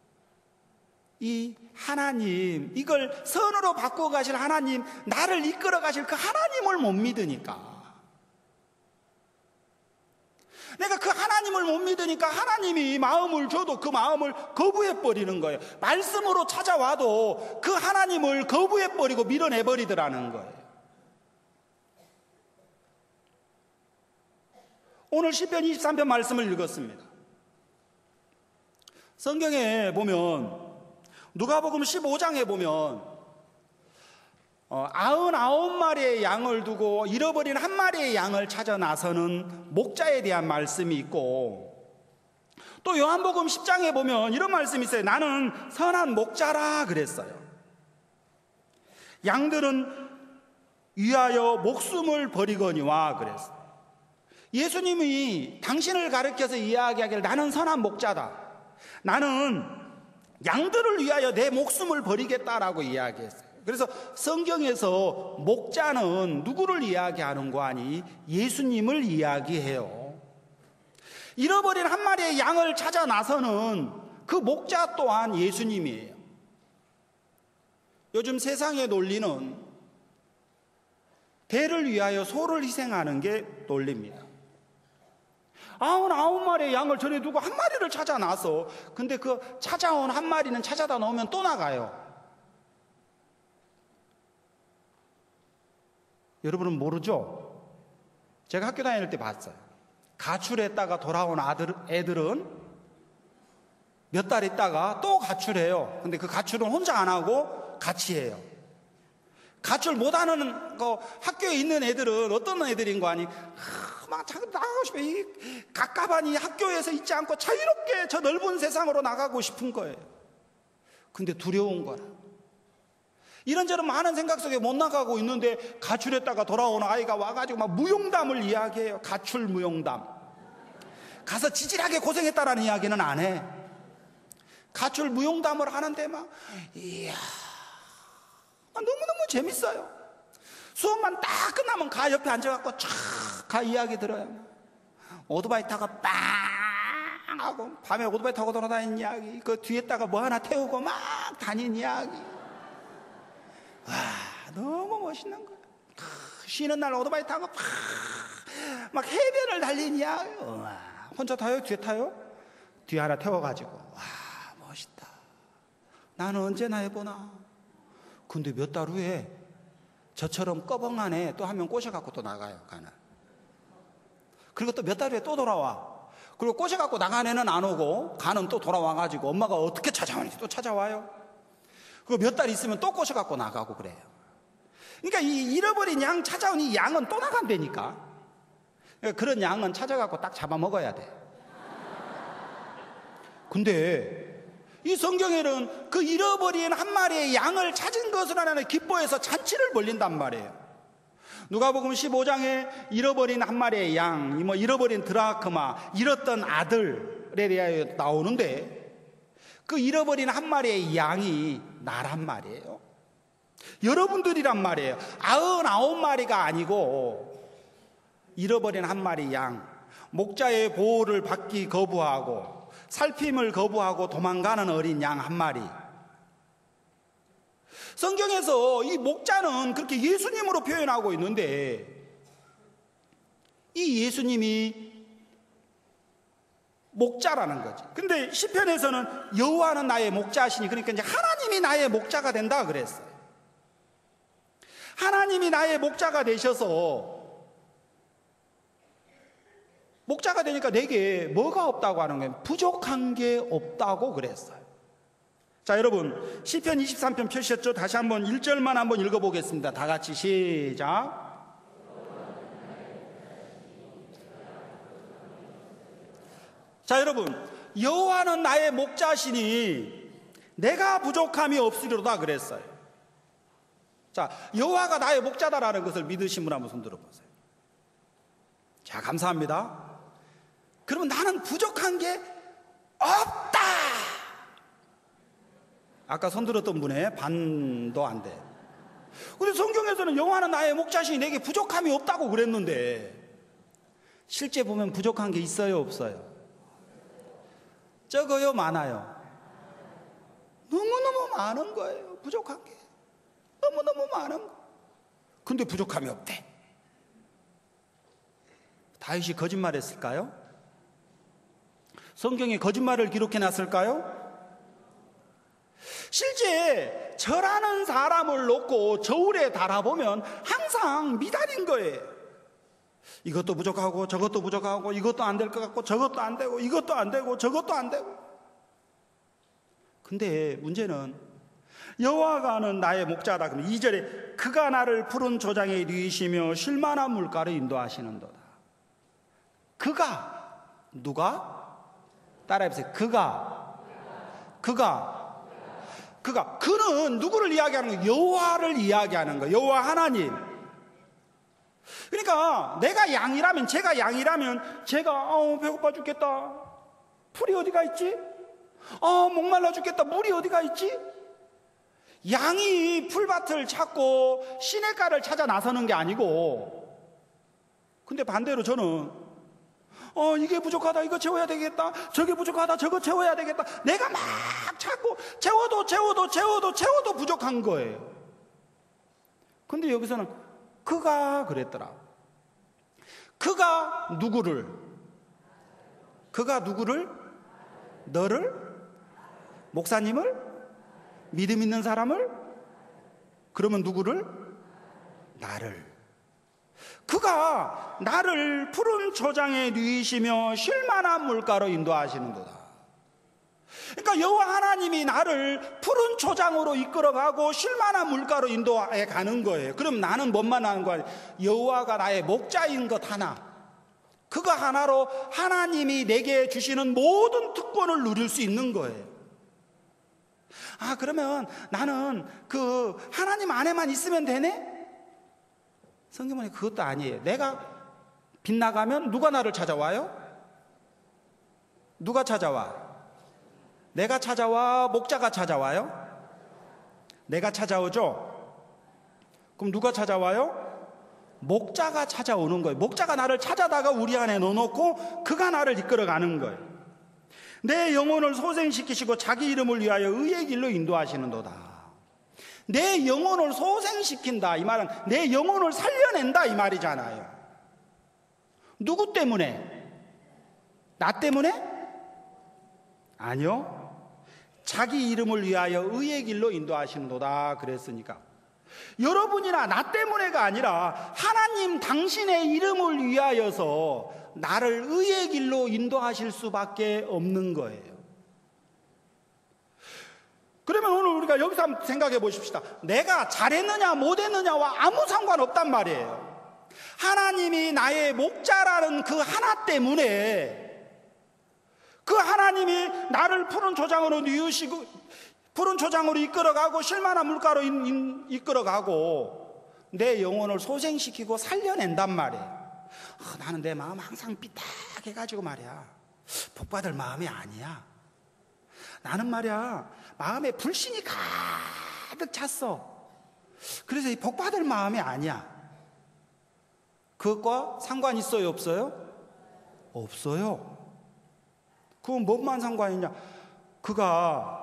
이 하나님, 이걸 선으로 바꾸어 가실 하나님, 나를 이끌어 가실 그 하나님을 못 믿으니까. 내가 그 하나님을 못 믿으니까 하나님이 마음을 줘도 그 마음을 거부해버리는 거예요. 말씀으로 찾아와도 그 하나님을 거부해버리고 밀어내버리더라는 거예요. 오늘 시편 23편 말씀을 읽었습니다. 성경에 보면 누가복음 15장에 보면 99마리의 양을 두고 잃어버린 한 마리의 양을 찾아 나서는 목자에 대한 말씀이 있고, 또 요한복음 10장에 보면 이런 말씀이 있어요. 나는 선한 목자라 그랬어요. 양들은 위하여 목숨을 버리거니와 그랬어요. 예수님이 당신을 가르쳐서 이야기하기를 나는 선한 목자다, 나는 양들을 위하여 내 목숨을 버리겠다라고 이야기했어요. 그래서 성경에서 목자는 누구를 이야기하는 거 아니? 예수님을 이야기해요. 잃어버린 한 마리의 양을 찾아 나서는 그 목자 또한 예수님이에요. 요즘 세상의 논리는 대를 위하여 소를 희생하는 게 논리입니다. 99마리의 양을 전에 두고 한 마리를 찾아 나서, 근데 그 찾아온 한 마리는 찾아다 놓으면 또 나가요. 여러분은 모르죠? 제가 학교 다닐 때 봤어요. 가출했다가 돌아온 애들은 몇 달 있다가 또 가출해요. 근데 그 가출은 혼자 안 하고 같이 해요. 가출 못하는 학교에 있는 애들은 어떤 애들인 거 아니? 막 자꾸 나가고 싶어. 이 갑갑한 이 학교에서 있지 않고 자유롭게 저 넓은 세상으로 나가고 싶은 거예요. 근데 두려운 거라. 이런저런 많은 생각 속에 못 나가고 있는데 가출했다가 돌아오는 아이가 와가지고 막 무용담을 이야기해요. 가출 무용담. 가서 지질하게 고생했다라는 이야기는 안 해. 가출 무용담을 하는데 막 이야, 너무너무 재밌어요. 수업만 딱 끝나면 가 옆에 앉아갖고 쫙 이야기 들어요. 오토바이 타고 빵 하고 밤에 오토바이 타고 돌아다니는 이야기, 그 뒤에다가 뭐 하나 태우고 막 다니는 이야기. 와, 너무 멋있는 거야. 쉬는 날 오토바이 타고 막 해변을 달리는 이야기. 혼자 타요? 뒤에 타요? 뒤에 하나 태워가지고. 와, 멋있다. 나는 언제나 해보나. 근데 몇 달 후에 저처럼 꺼벙한 애 또 한 명 꼬셔갖고 또 나가요, 가는. 그리고 또 몇 달 후에 또 돌아와. 그리고 꼬셔갖고 나간 애는 안 오고 가는 또 돌아와가지고 엄마가 어떻게 찾아오는지 또 찾아와요. 그리고 몇 달 있으면 또 꼬셔갖고 나가고 그래요. 그러니까 이 잃어버린 양 찾아온 이 양은 또 나간다니까. 그러니까 그런 양은 찾아갖고 딱 잡아먹어야 돼. 근데 이 성경에는 그 잃어버린 한 마리의 양을 찾은 것을 하나는 기뻐해서 잔치를 벌린단 말이에요. 누가복음 15장에 잃어버린 한 마리의 양, 뭐 잃어버린 드라크마, 잃었던 아들에 대하여 나오는데, 그 잃어버린 한 마리의 양이 나란 말이에요. 여러분들이란 말이에요. 99마리가 아니고 잃어버린 한 마리 양, 목자의 보호를 받기 거부하고 살핌을 거부하고 도망가는 어린 양 한 마리. 성경에서 이 목자는 그렇게 예수님으로 표현하고 있는데, 이 예수님이 목자라는 거지. 근데 시편에서는 여호와는 나의 목자시니, 그러니까 이제 하나님이 나의 목자가 된다 그랬어요. 하나님이 나의 목자가 되셔서, 목자가 되니까 내게 뭐가 없다고 하는 거예요? 부족한 게 없다고 그랬어요. 자, 여러분 시편 23편 펴셨죠? 다시 한번 1절만 한번 읽어보겠습니다. 다 같이 시작. 자, 여러분, 여호와는 나의 목자시니 내가 부족함이 없으리로다 그랬어요. 자, 여호와가 나의 목자다라는 것을 믿으신 분 한번 손 들어보세요. 자, 감사합니다. 그러면 나는 부족한 게 없다. 아까 손 들었던 분의 반도 안 돼. 근데 성경에서는 여호와는 나의 목자시니 내게 부족함이 없다고 그랬는데, 실제 보면 부족한 게 있어요, 없어요? 적어요, 많아요? 너무너무 많은 거예요. 부족한 게 너무너무 많은 거. 근데 부족함이 없대. 다윗이 거짓말했을까요? 성경에 거짓말을 기록해 놨을까요? 실제 저라는 사람을 놓고 저울에 달아보면 항상 미달인 거예요. 이것도 부족하고 저것도 부족하고 이것도 안 될 것 같고 저것도 안 되고 이것도 안 되고 저것도 안 되고. 근데 문제는 여호와가는 나의 목자다. 그러면 2절에 그가 나를 푸른 초장에 누이시며 쉴만한 물가로 인도하시는도다. 그가 누가? 따라해보세요. 그는 누구를 이야기하는 거예요? 여호와를 이야기하는 거예요. 여호와 하나님. 그러니까 내가 양이라면, 제가 양이라면 제가 배고파 죽겠다. 풀이 어디가 있지? 목말라 죽겠다. 물이 어디가 있지? 양이 풀밭을 찾고 시냇가를 찾아 나서는 게 아니고, 근데 반대로 저는 이게 부족하다, 이거 채워야 되겠다. 저게 부족하다, 저거 채워야 되겠다. 내가 막 찾고 채워도 부족한 거예요. 근데 여기서는 그가 그랬더라. 그가 누구를? 너를? 목사님을? 믿음 있는 사람을? 그러면 누구를? 나를. 그가 나를 푸른 초장에 누이시며 쉴만한 물가로 인도하시는도다. 그러니까 여호와 하나님이 나를 푸른 초장으로 이끌어가고 쉴만한 물가로 인도해 가는 거예요. 그럼 나는 뭔만 하는 거야? 여호와가 나의 목자인 것 하나, 그거 하나로 하나님이 내게 주시는 모든 특권을 누릴 수 있는 거예요. 그러면 나는 그 하나님 안에만 있으면 되네? 성경은 그것도 아니에요. 내가 빗나가면 누가 나를 찾아와요? 누가 찾아와? 내가 찾아와? 목자가 찾아와요? 내가 찾아오죠? 그럼 누가 찾아와요? 목자가 찾아오는 거예요. 목자가 나를 찾아다가 우리 안에 넣어놓고 그가 나를 이끌어가는 거예요. 내 영혼을 소생시키시고 자기 이름을 위하여 의의 길로 인도하시는도다. 내 영혼을 소생시킨다, 이 말은 내 영혼을 살려낸다, 이 말이잖아요. 누구 때문에? 나 때문에? 아니요. 자기 이름을 위하여 의의 길로 인도하시는도다 그랬으니까 여러분이나 나 때문에가 아니라 하나님 당신의 이름을 위하여서 나를 의의 길로 인도하실 수밖에 없는 거예요. 그러면 오늘 우리가 여기서 한번 생각해 보십시다. 내가 잘했느냐 못했느냐와 아무 상관없단 말이에요. 하나님이 나의 목자라는 그 하나 때문에, 그 하나님이 나를 푸른 초장으로 누이시고 푸른 초장으로 이끌어가고 쉴만한 물가로 이끌어가고 내 영혼을 소생시키고 살려낸단 말이에요. 나는 내 마음 항상 삐딱해가지고 말이야, 복받을 마음이 아니야. 나는 말이야, 마음에 불신이 가득 찼어. 그래서 이 복받을 마음이 아니야. 그것과 상관 있어요, 없어요? 없어요. 그건 뭔만 상관이냐? 그가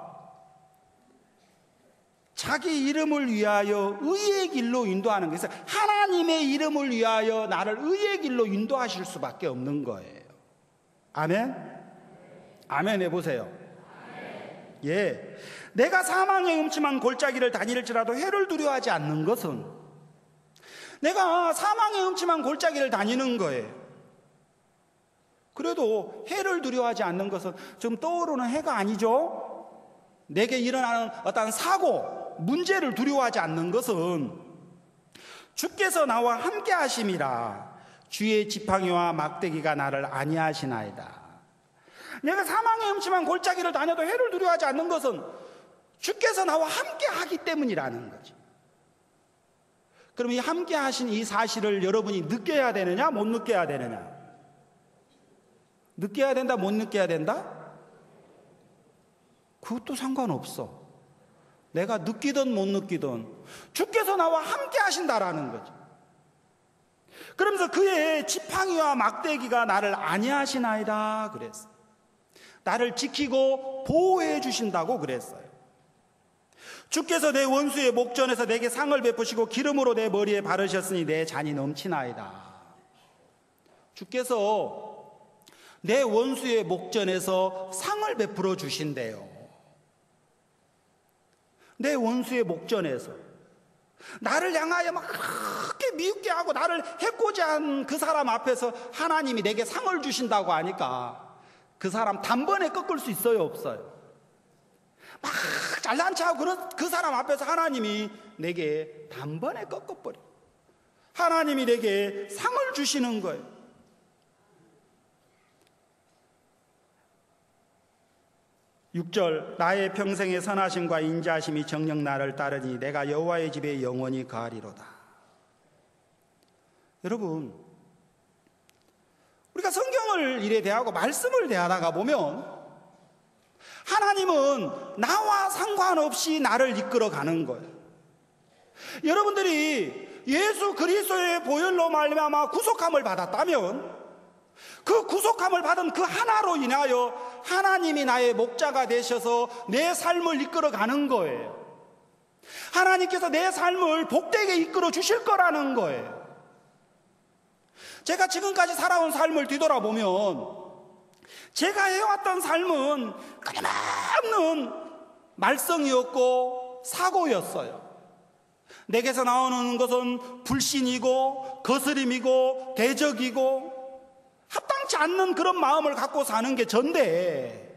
자기 이름을 위하여 의의 길로 인도하는 것은 하나님의 이름을 위하여 나를 의의 길로 인도하실 수밖에 없는 거예요. 아멘? 아멘 해보세요. 예, 내가 사망의 음침한 골짜기를 다닐지라도 해를 두려워하지 않는 것은, 내가 사망의 음침한 골짜기를 다니는 거예요. 그래도 해를 두려워하지 않는 것은 지금 떠오르는 해가 아니죠. 내게 일어나는 어떤 사고, 문제를 두려워하지 않는 것은 주께서 나와 함께 하심이라. 주의 지팡이와 막대기가 나를 안위하시나이다. 내가 사망의 음침한 골짜기를 다녀도 해를 두려워하지 않는 것은 주께서 나와 함께 하기 때문이라는 거지. 그럼 이 함께 하신 이 사실을 여러분이 느껴야 되느냐, 못 느껴야 되느냐? 느껴야 된다, 못 느껴야 된다? 그것도 상관없어. 내가 느끼든 못 느끼든 주께서 나와 함께 하신다라는 거지. 그러면서 그의 지팡이와 막대기가 나를 안위하시나이다 그랬어. 나를 지키고 보호해 주신다고 그랬어요. 주께서 내 원수의 목전에서 내게 상을 베푸시고 기름으로 내 머리에 바르셨으니 내 잔이 넘치나이다. 주께서 내 원수의 목전에서 상을 베풀어 주신대요. 내 원수의 목전에서 나를 향하여 막 그렇게 미웃게 하고 나를 해코지 한 그 사람 앞에서 하나님이 내게 상을 주신다고 하니까 그 사람 단번에 꺾을 수 있어요, 없어요? 막 잘난 척하고 그 사람 앞에서 하나님이 내게 단번에 꺾어버려. 하나님이 내게 상을 주시는 거예요. (6절) 나의 평생의 선하심과 인자하심이 정녕 나를 따르니 내가 여호와의 집에 영원히 거하리로다. 여러분, 우리가 성경을 이래 대하고 말씀을 대하다가 보면 하나님은 나와 상관없이 나를 이끌어가는 거예요. 여러분들이 예수 그리스도의 보혈로 말미암아 구속함을 받았다면 그 구속함을 받은 그 하나로 인하여 하나님이 나의 목자가 되셔서 내 삶을 이끌어가는 거예요. 하나님께서 내 삶을 복되게 이끌어 주실 거라는 거예요. 제가 지금까지 살아온 삶을 뒤돌아보면 제가 해왔던 삶은 끊임없는 말썽이었고 사고였어요. 내게서 나오는 것은 불신이고 거스림이고 대적이고 합당치 않는 그런 마음을 갖고 사는 게 전데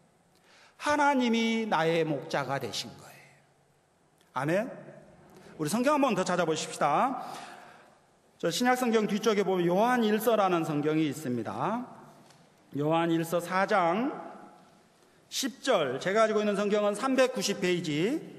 하나님이 나의 목자가 되신 거예요. 아멘. 우리 성경 한번 더 찾아보십시다. 저 신약성경 뒤쪽에 보면 요한일서라는 성경이 있습니다. 요한일서 4장 10절. 제가 가지고 있는 성경은 390페이지.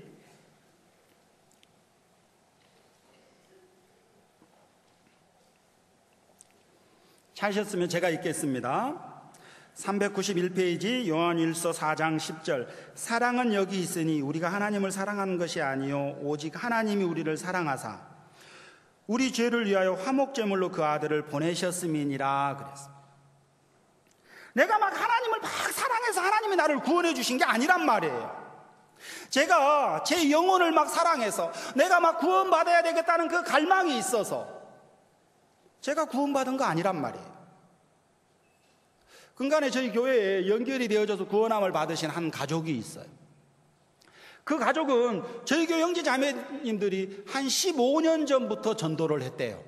찾으셨으면 제가 읽겠습니다. 391페이지 요한일서 4장 10절. 사랑은 여기 있으니 우리가 하나님을 사랑하는 것이 아니요 오직 하나님이 우리를 사랑하사 우리 죄를 위하여 화목제물로 그 아들을 보내셨음이니라 그랬습니다. 내가 막 하나님을 막 사랑해서 하나님이 나를 구원해 주신 게 아니란 말이에요. 제가 제 영혼을 막 사랑해서 내가 막 구원받아야 되겠다는 그 갈망이 있어서 제가 구원받은 거 아니란 말이에요. 근간에 저희 교회에 연결이 되어져서 구원함을 받으신 한 가족이 있어요. 그 가족은 저희 교회 형제 자매님들이 한 15년 전부터 전도를 했대요.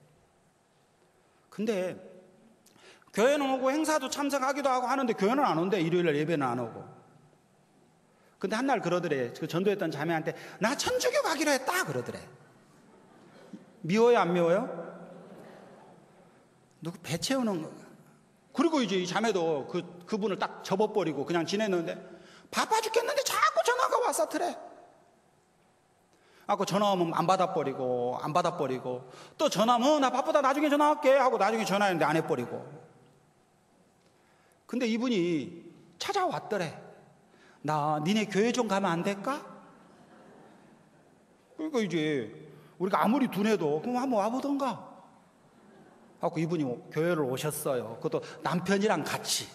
근데 교회는 오고 행사도 참석하기도 하고 하는데 교회는 안 온대. 일요일날 예배는 안 오고. 근데 한 날 그러더래. 그 전도했던 자매한테 나 천주교 가기로 했다 그러더래. 미워요 안 미워요? 누구 배 채우는 거. 그리고 이제 이 자매도 그분을 딱 접어버리고 그냥 지냈는데 바빠 죽겠는데 자꾸 전화가 왔었더래. 아까 전화하면 안 받아버리고 또 전화하면 나 바쁘다 나중에 전화할게 하고 나중에 전화했는데 안 해버리고. 근데 이분이 찾아왔더래. 나 니네 교회 좀 가면 안 될까? 그러니까 이제 우리가 아무리 둔해도 그럼 한번 와보던가 하고 이분이 교회를 오셨어요. 그것도 남편이랑 같이.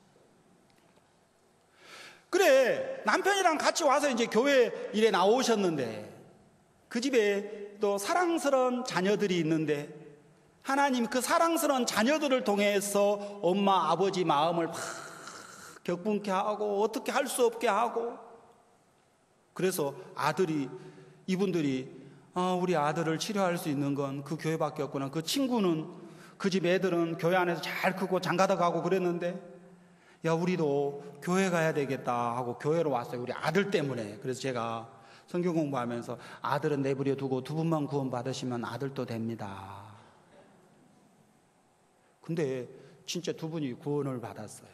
그래 남편이랑 같이 와서 이제 교회 일에 나오셨는데 그 집에 또 사랑스러운 자녀들이 있는데 하나님 그 사랑스러운 자녀들을 통해서 엄마 아버지 마음을 막 격분케 하고 어떻게 할 수 없게 하고 그래서 이분들이 우리 아들을 치료할 수 있는 건 그 교회밖에 없구나. 그 친구는 그 집 애들은 교회 안에서 잘 크고 장가도 가고 그랬는데 야 우리도 교회 가야 되겠다 하고 교회로 왔어요. 우리 아들 때문에. 그래서 제가 성경 공부하면서 아들은 내버려 두고 두 분만 구원 받으시면 아들도 됩니다. 근데 진짜 두 분이 구원을 받았어요.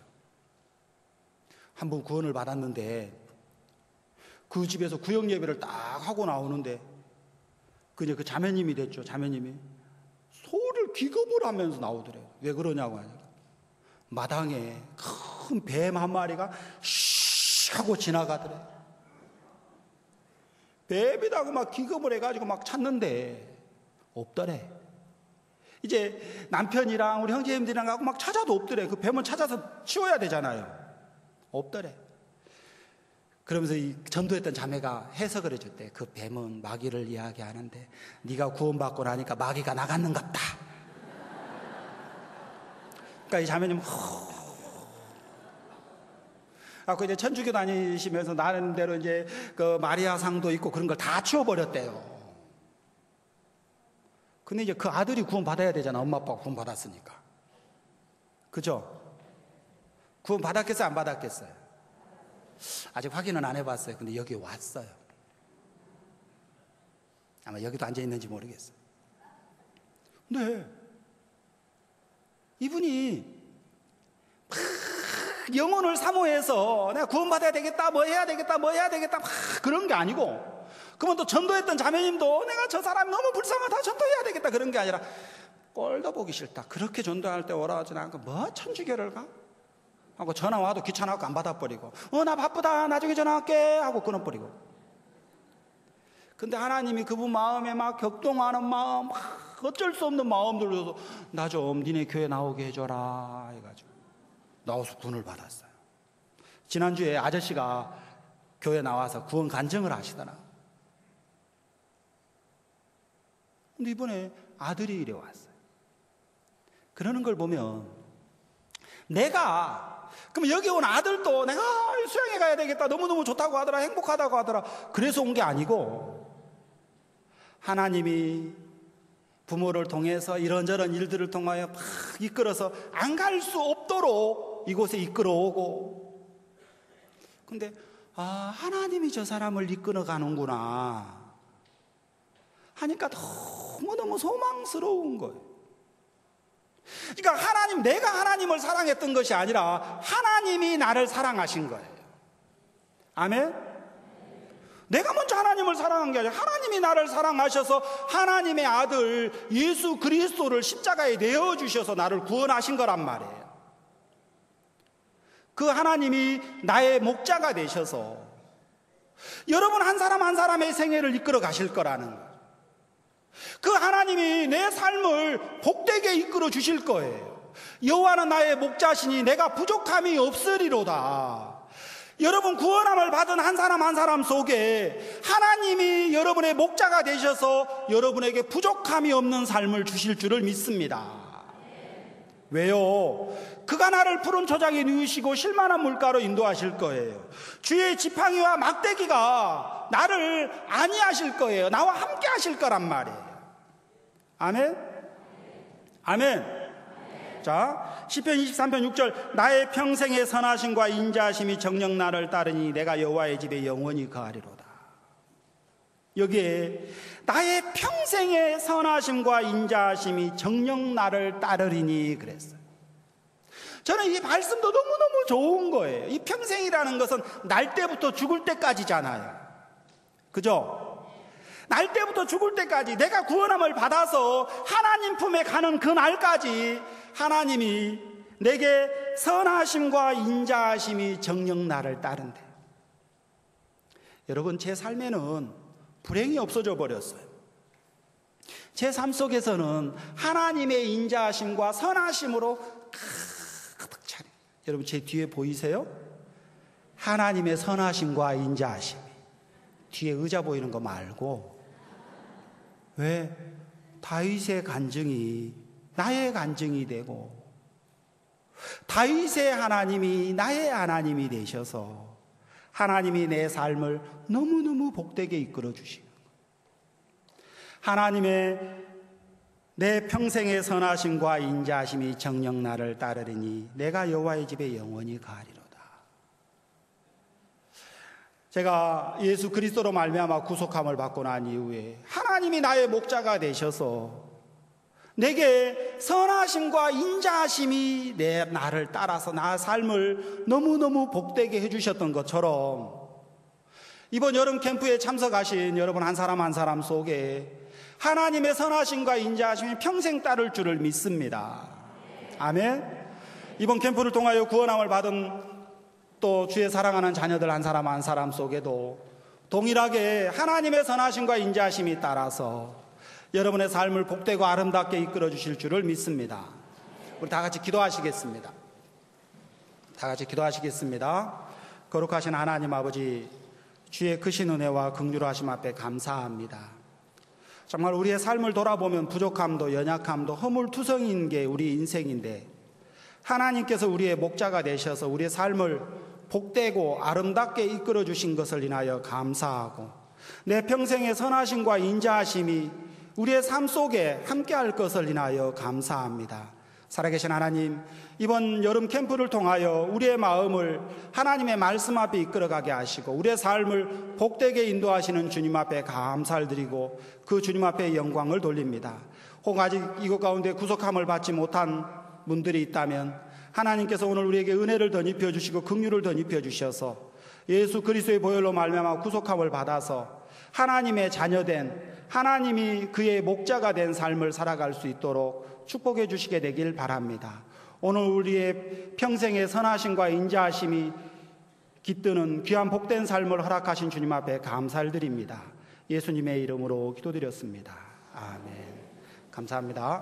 한 분 구원을 받았는데 그 집에서 구역 예배를 딱 하고 나오는데 그냥 그 자매님이 됐죠. 자매님이 소를 기겁을 하면서 나오더래요. 왜 그러냐고 하니까 마당에 큰 뱀 한 마리가 쉬 하고 지나가더래. 뱀이라고 막 기겁을 해가지고 막 찾는데 없더래. 이제 남편이랑 우리 형제님들이랑 가고 막 찾아도 없더래. 그 뱀은 찾아서 치워야 되잖아요. 없더래. 그러면서 이 전도했던 자매가 해석을 해줬대. 그 뱀은 마귀를 이야기하는데 네가 구원받고 나니까 마귀가 나갔는갑다. 그러니까 이 자매님 갖고 이제 천주교 다니시면서 나름대로 이제 그 마리아상도 있고 그런 걸 다 치워버렸대요. 근데 이제 그 아들이 구원받아야 되잖아. 엄마 아빠가 구원받았으니까. 그죠? 구원받았겠어요? 안 받았겠어요? 아직 확인은 안 해봤어요. 근데 여기 왔어요. 아마 여기도 앉아있는지 모르겠어요. 근데 이분이 막 영혼을 사모해서 내가 구원받아야 되겠다, 뭐 해야 되겠다, 뭐 해야 되겠다, 막 그런 게 아니고, 그러면 또 전도했던 자매님도 내가 저 사람이 너무 불쌍하다, 전도해야 되겠다, 그런 게 아니라 꼴도 보기 싫다. 그렇게 전도할 때 오라 하지 않고 뭐 천주교를 가? 하고 전화 와도 귀찮아갖고 안 받아버리고, 나 바쁘다, 나중에 전화할게 하고 끊어버리고. 근데 하나님이 그분 마음에 막 격동하는 마음, 막 어쩔 수 없는 마음 들어서 나 좀 니네 교회 나오게 해줘라 해가지고 나와서 구원을 받았어요. 지난주에 아저씨가 교회 나와서 구원 간증을 하시더라. 근데 이번에 아들이 이래 왔어요. 그러는 걸 보면 내가, 그럼 여기 온 아들도 내가 수양회 가야 되겠다, 너무너무 좋다고 하더라, 행복하다고 하더라, 그래서 온 게 아니고 하나님이 부모를 통해서 이런저런 일들을 통하여 막 이끌어서 안 갈 수 없도록 이곳에 이끌어오고, 근데 하나님이 저 사람을 이끌어 가는구나 하니까 너무너무 소망스러운 거예요. 그러니까 내가 하나님을 사랑했던 것이 아니라 하나님이 나를 사랑하신 거예요. 아멘? 내가 먼저 하나님을 사랑한 게 아니라 하나님이 나를 사랑하셔서 하나님의 아들 예수 그리스도를 십자가에 내어주셔서 나를 구원하신 거란 말이에요. 그 하나님이 나의 목자가 되셔서 여러분 한 사람 한 사람의 생애를 이끌어 가실 거라는 거예요. 그 하나님이 내 삶을 복되게 이끌어 주실 거예요. 여호와는 나의 목자시니 내가 부족함이 없으리로다. 여러분 구원함을 받은 한 사람 한 사람 속에 하나님이 여러분의 목자가 되셔서 여러분에게 부족함이 없는 삶을 주실 줄을 믿습니다. 왜요? 그가 나를 푸른 초장에 누이시고 실만한 물가로 인도하실 거예요. 주의 지팡이와 막대기가 나를 안위하실 거예요. 나와 함께 하실 거란 말이에요. 아멘? 아멘. 자, 시편 23편 6절, 나의 평생의 선하심과 인자하심이 정녕 나를 따르니 내가 여호와의 집에 영원히 거하리로다. 여기에 나의 평생의 선하심과 인자하심이 정녕 나를 따르리니 그랬어요. 저는 이 말씀도 너무너무 좋은 거예요. 이 평생이라는 것은 날 때부터 죽을 때까지잖아요. 그죠? 날 때부터 죽을 때까지 내가 구원함을 받아서 하나님 품에 가는 그 날까지 하나님이 내게 선하심과 인자하심이 정녕 나를 따른대. 여러분 제 삶에는 불행이 없어져 버렸어요. 제 삶 속에서는 하나님의 인자하심과 선하심으로 가득 차려. 여러분 제 뒤에 보이세요? 하나님의 선하심과 인자하심. 뒤에 의자 보이는 거 말고. 왜? 다윗의 간증이 나의 간증이 되고 다윗의 하나님이 나의 하나님이 되셔서 하나님이 내 삶을 너무너무 복되게 이끌어 주시는 거예요. 하나님의 내 평생의 선하심과 인자하심이 정녕 나를 따르리니 내가 여호와의 집에 영원히 가리로다. 제가 예수 그리스도로 말미암아 구속함을 받고 난 이후에 하나님이 나의 목자가 되셔서 내게 선하심과 인자하심이 나를 따라서 나 삶을 너무너무 복되게 해주셨던 것처럼 이번 여름 캠프에 참석하신 여러분 한 사람 한 사람 속에 하나님의 선하심과 인자하심이 평생 따를 줄을 믿습니다. 아멘. 이번 캠프를 통하여 구원함을 받은 또 주의 사랑하는 자녀들 한 사람 한 사람 속에도 동일하게 하나님의 선하심과 인자하심이 따라서 여러분의 삶을 복되고 아름답게 이끌어 주실 줄을 믿습니다. 우리 다 같이 기도하시겠습니다. 다 같이 기도하시겠습니다. 거룩하신 하나님 아버지, 주의 크신 은혜와 긍휼하심 앞에 감사합니다. 정말 우리의 삶을 돌아보면 부족함도 연약함도 허물투성인 게 우리 인생인데 하나님께서 우리의 목자가 되셔서 우리의 삶을 복되고 아름답게 이끌어 주신 것을 인하여 감사하고, 내 평생의 선하심과 인자하심이 우리의 삶 속에 함께할 것을 인하여 감사합니다. 살아계신 하나님, 이번 여름 캠프를 통하여 우리의 마음을 하나님의 말씀 앞에 이끌어가게 하시고 우리의 삶을 복되게 인도하시는 주님 앞에 감사를 드리고 그 주님 앞에 영광을 돌립니다. 혹 아직 이것 가운데 구속함을 받지 못한 분들이 있다면 하나님께서 오늘 우리에게 은혜를 더 입혀주시고 긍휼을 더 입혀주셔서 예수 그리스도의 보혈로 말미암아 구속함을 받아서 하나님의 자녀된, 하나님이 그의 목자가 된 삶을 살아갈 수 있도록 축복해 주시게 되길 바랍니다. 오늘 우리의 평생의 선하심과 인자하심이 깃드는 귀한 복된 삶을 허락하신 주님 앞에 감사를 드립니다. 예수님의 이름으로 기도드렸습니다. 아멘. 감사합니다.